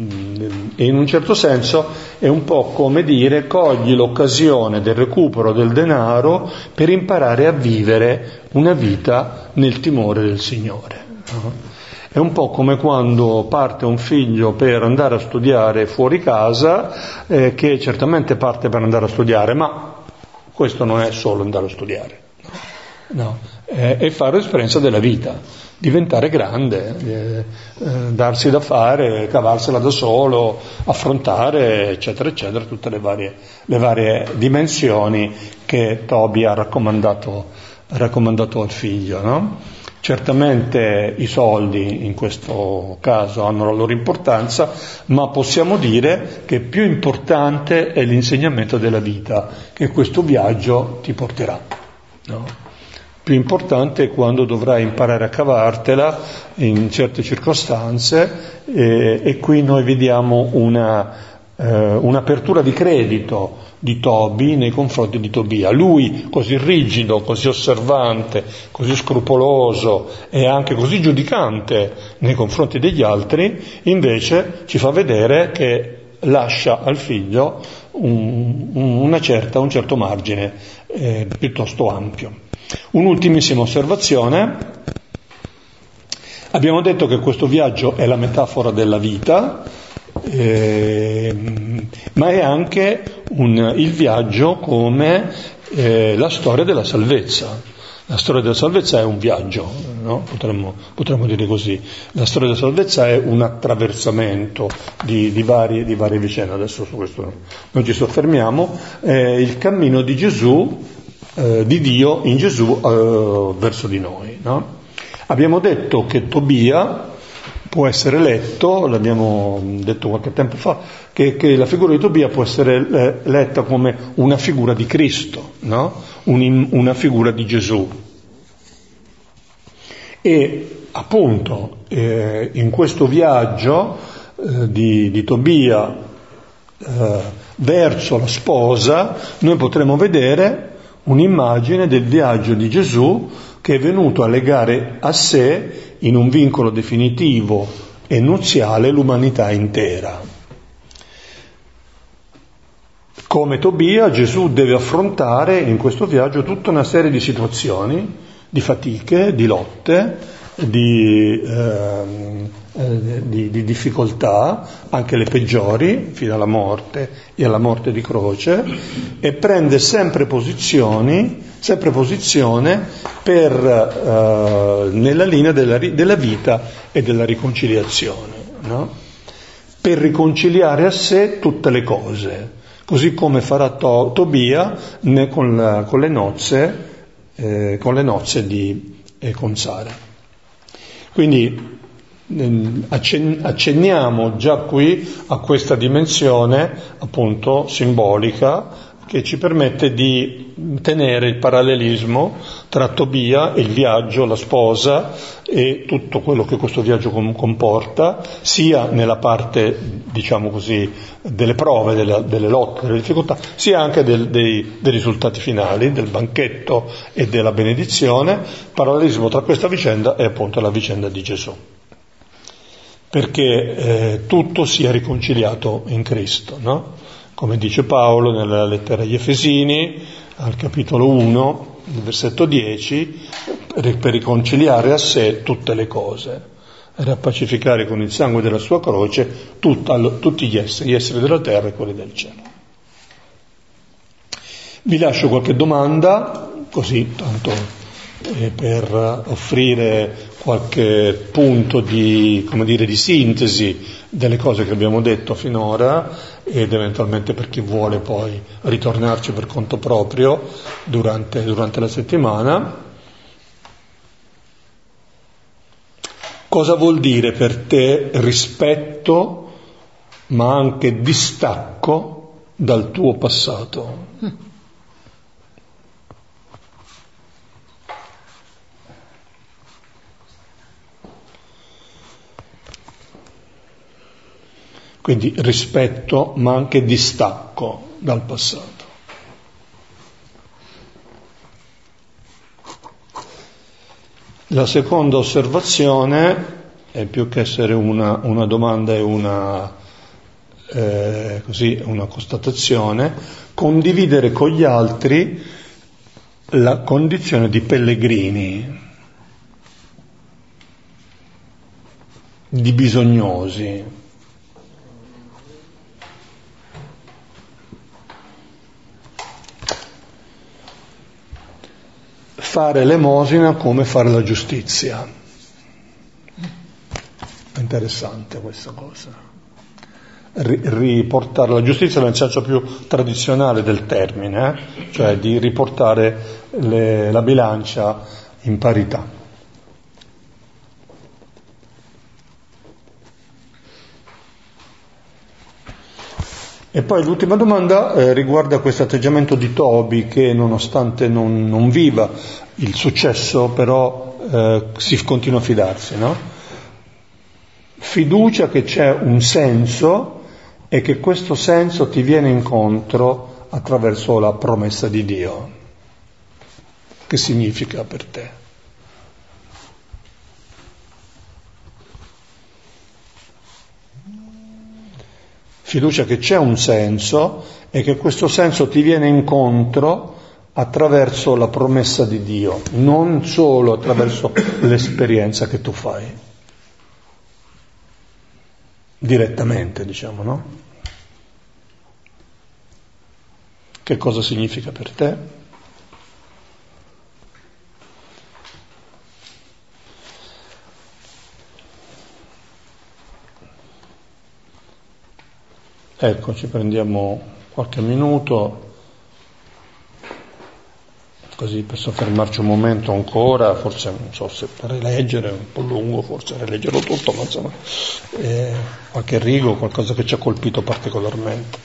e in un certo senso è un po' come dire: cogli l'occasione del recupero del denaro per imparare a vivere una vita nel timore del Signore, no? È un po' come quando parte un figlio per andare a studiare fuori casa, eh, che certamente parte per andare a studiare, ma questo non è solo andare a studiare, no, no. È, è fare l'esperienza della vita, diventare grande, eh, eh, darsi da fare, cavarsela da solo, affrontare, eccetera, eccetera, tutte le varie, le varie dimensioni che Tobi ha raccomandato, raccomandato al figlio, no? Certamente i soldi in questo caso hanno la loro importanza, ma possiamo dire che più importante è l'insegnamento della vita che questo viaggio ti porterà, no? Più importante è quando dovrai imparare a cavartela in certe circostanze, e, e qui noi vediamo una, eh, un'apertura di credito di Tobi nei confronti di Tobia. Lui, così rigido, così osservante, così scrupoloso e anche così giudicante nei confronti degli altri, invece ci fa vedere che lascia al figlio un, una certa, un certo margine eh, piuttosto ampio. Un'ultimissima osservazione: abbiamo detto che questo viaggio è la metafora della vita, eh, ma è anche un, il viaggio come eh, la storia della salvezza. La storia della salvezza è un viaggio, no? Potremmo, potremmo dire così. La storia della salvezza è un attraversamento di, di, varie, di varie vicende. Adesso su questo non ci soffermiamo. Eh, il cammino di Gesù, eh, di Dio in Gesù eh, verso di noi, no? Abbiamo detto che Tobia può essere letto, l'abbiamo detto qualche tempo fa, che, che la figura di Tobia può essere eh, letta come una figura di Cristo, no? Un, una figura di Gesù. E appunto eh, in questo viaggio eh, di, di Tobia eh, verso la sposa, noi potremo vedere un'immagine del viaggio di Gesù, che è venuto a legare a sé, in un vincolo definitivo e nuziale, l'umanità intera. Come Tobia, Gesù deve affrontare in questo viaggio tutta una serie di situazioni, di fatiche, di lotte, di, eh, eh, di, di difficoltà, anche le peggiori, fino alla morte e alla morte di croce, e prende sempre posizioni, sempre posizione per, eh, nella linea della, della vita e della riconciliazione, no? Per riconciliare a sé tutte le cose, così come farà to- Tobia ne, con, la, con le nozze, eh, con le nozze di eh, con Sara. Quindi accenniamo già qui a questa dimensione appunto simbolica che ci permette di tenere il parallelismo tra Tobia e il viaggio, la sposa e tutto quello che questo viaggio comporta, sia nella parte, diciamo così, delle prove, delle, delle lotte, delle difficoltà, sia anche del, dei, dei risultati finali, del banchetto e della benedizione. Il parallelismo tra questa vicenda e appunto la vicenda di Gesù, perché eh, tutto sia riconciliato in Cristo, no? Come dice Paolo nella lettera agli Efesini, al capitolo uno, il versetto dieci, per riconciliare a sé tutte le cose, e rappacificare con il sangue della sua croce tutta, tutti gli esseri, gli esseri della terra e quelli del cielo. Vi lascio qualche domanda, così tanto eh, per offrire qualche punto di, come dire, di sintesi delle cose che abbiamo detto finora, ed eventualmente per chi vuole poi ritornarci per conto proprio durante, durante la settimana. Cosa vuol dire per te rispetto, ma anche distacco dal tuo passato? Quindi rispetto, ma anche distacco dal passato. La seconda osservazione è, più che essere una, una domanda e una, eh, così, una constatazione, condividere con gli altri la condizione di pellegrini, di bisognosi. Fare l'emosina come fare la giustizia. È interessante questa cosa. Riportare la giustizia nel senso più tradizionale del termine, eh? Cioè di riportare le, la bilancia in parità. E poi l'ultima domanda eh, riguarda questo atteggiamento di Tobi che, nonostante non, non viva il successo, però eh, si continua a fidarsi, no? Fiducia che c'è un senso e che questo senso ti viene incontro attraverso la promessa di Dio. Che significa per te? Fiducia che c'è un senso e che questo senso ti viene incontro attraverso la promessa di Dio, non solo attraverso l'esperienza che tu fai. Direttamente, diciamo, no? Che cosa significa per te? Ecco, ci prendiamo qualche minuto, così per soffermarci un momento ancora, forse non so se per rileggere, è un po' lungo, forse rileggerlo tutto, ma insomma, eh, qualche rigo, qualcosa che ci ha colpito particolarmente.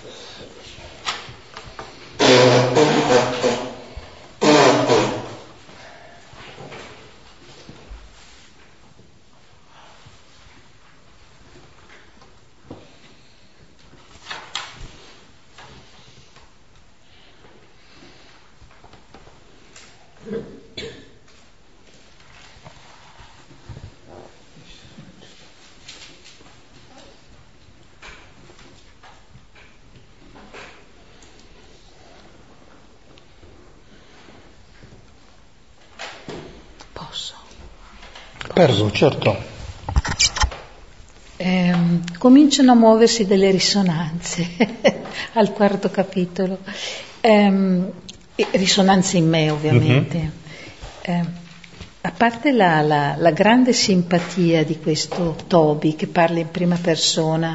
Perso, certo. ehm, cominciano a muoversi delle risonanze al quarto capitolo, ehm, risonanze in me ovviamente. Mm-hmm. Eh, a parte la, la, la grande simpatia di questo Toby che parla in prima persona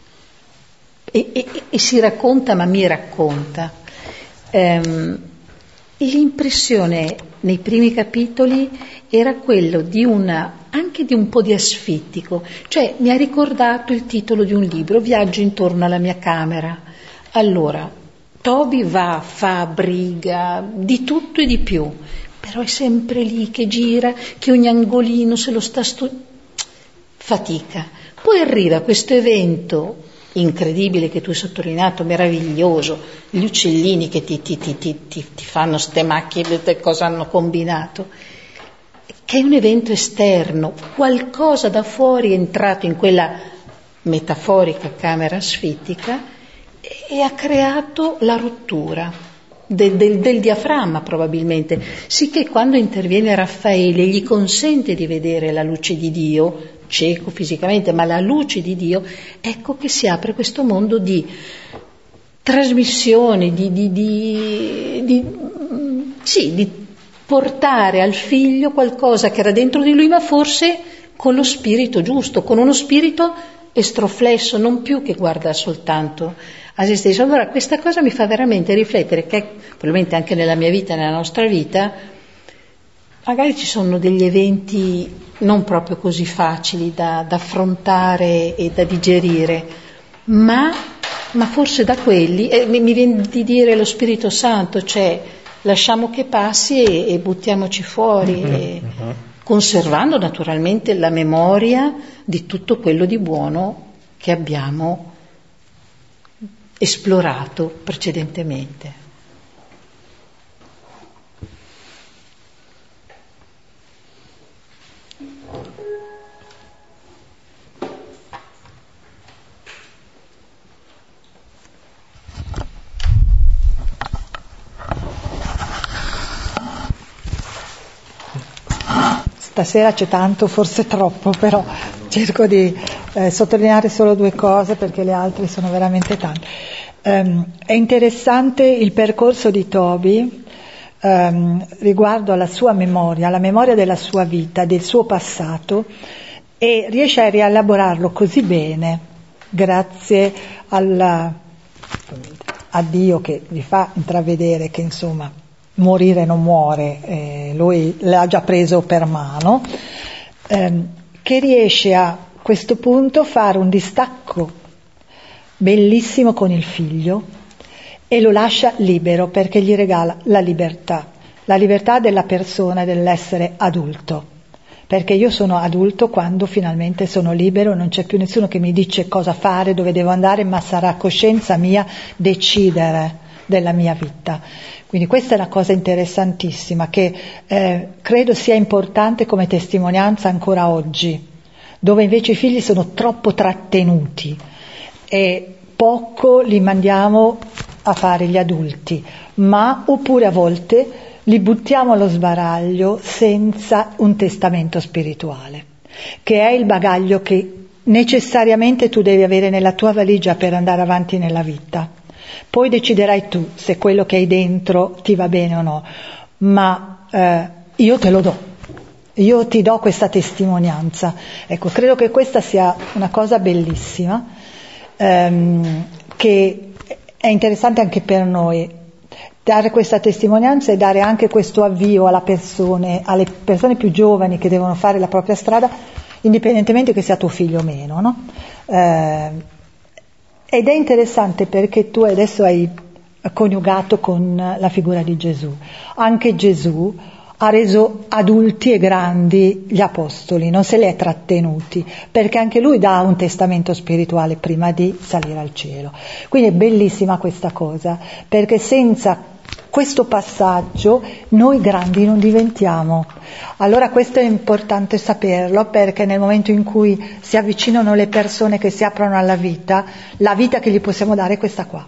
e, e, e si racconta, ma mi racconta, ehm, l'impressione nei primi capitoli era quello di una, anche di un po' di asfittico, cioè mi ha ricordato il titolo di un libro, Viaggio intorno alla mia camera. Allora, Toby va, fa, briga, di tutto e di più, però è sempre lì che gira, che ogni angolino se lo sta studiando, fatica. Poi arriva questo evento incredibile che tu hai sottolineato, meraviglioso, gli uccellini che ti, ti, ti, ti, ti, ti fanno ste macchie, cosa hanno combinato, che è un evento esterno, qualcosa da fuori è entrato in quella metaforica camera asfittica e ha creato la rottura del, del, del diaframma probabilmente, sicché quando interviene Raffaele gli consente di vedere la luce di Dio, cieco fisicamente, ma la luce di Dio, ecco che si apre questo mondo di trasmissione, di, di, di, di, sì, di portare al figlio qualcosa che era dentro di lui, ma forse con lo spirito giusto, con uno spirito estroflesso, non più che guarda soltanto a se stesso. Allora questa cosa mi fa veramente riflettere che probabilmente anche nella mia vita, nella nostra vita, magari ci sono degli eventi non proprio così facili da, da affrontare e da digerire, ma, ma forse da quelli, eh, mi, mi viene di dire lo Spirito Santo, cioè lasciamo che passi e, e buttiamoci fuori, mm-hmm. e, conservando naturalmente la memoria di tutto quello di buono che abbiamo esplorato precedentemente. Stasera c'è tanto, forse troppo, però cerco di eh, sottolineare solo due cose perché le altre sono veramente tante. Um, è interessante il percorso di Toby um, riguardo alla sua memoria, alla memoria della sua vita, del suo passato, e riesce a rielaborarlo così bene grazie alla, a Dio che gli fa intravedere che insomma morire non muore, eh, lui l'ha già preso per mano, ehm, che riesce a questo punto fare un distacco bellissimo con il figlio e lo lascia libero perché gli regala la libertà, la libertà della persona, dell'essere adulto, perché io sono adulto quando finalmente sono libero, non c'è più nessuno che mi dice cosa fare, dove devo andare, ma sarà coscienza mia decidere della mia vita. Quindi questa è una cosa interessantissima che eh, credo sia importante come testimonianza ancora oggi, dove invece i figli sono troppo trattenuti e poco li mandiamo a fare gli adulti, ma oppure a volte li buttiamo allo sbaraglio senza un testamento spirituale, che è il bagaglio che necessariamente tu devi avere nella tua valigia per andare avanti nella vita. Poi deciderai tu se quello che hai dentro ti va bene o no, ma eh, io te lo do, io ti do questa testimonianza. Ecco, credo che questa sia una cosa bellissima, ehm, che è interessante anche per noi, dare questa testimonianza e dare anche questo avvio alla persone, alle persone più giovani che devono fare la propria strada, indipendentemente che sia tuo figlio o meno, no? Eh, Ed è interessante perché tu adesso hai coniugato con la figura di Gesù. Anche Gesù ha reso adulti e grandi gli apostoli, non se li è trattenuti, perché anche lui dà un testamento spirituale prima di salire al cielo. Quindi è bellissima questa cosa, perché senza questo passaggio noi grandi non diventiamo. Allora questo è importante saperlo, perché nel momento in cui si avvicinano le persone che si aprono alla vita, la vita che gli possiamo dare è questa qua.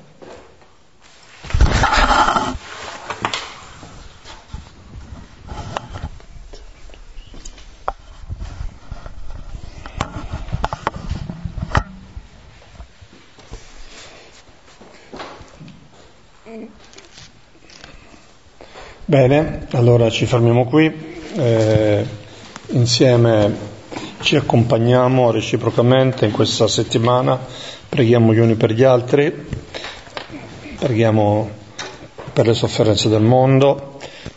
Bene, allora ci fermiamo qui, eh, insieme ci accompagniamo reciprocamente in questa settimana, preghiamo gli uni per gli altri, preghiamo per le sofferenze del mondo.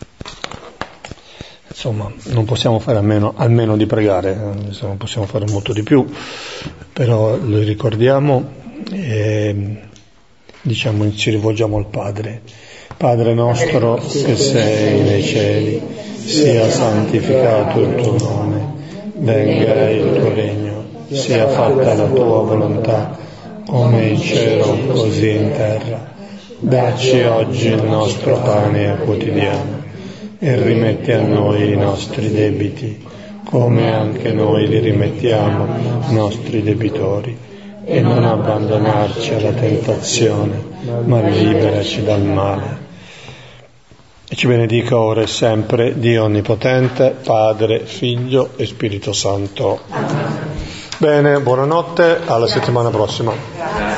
Insomma, non possiamo fare almeno, almeno di pregare, non possiamo fare molto di più, però lo ricordiamo e diciamo, ci rivolgiamo al Padre. Padre nostro che sei nei cieli, sia santificato il tuo nome, venga il tuo regno, sia fatta la tua volontà, come in cielo così in terra. Dacci oggi il nostro pane quotidiano e rimetti a noi i nostri debiti, come anche noi li rimettiamo ai nostri debitori, e non abbandonarci alla tentazione, ma liberaci dal male. E ci benedica ora e sempre Dio Onnipotente, Padre, Figlio e Spirito Santo. Bene, buonanotte, alla settimana prossima.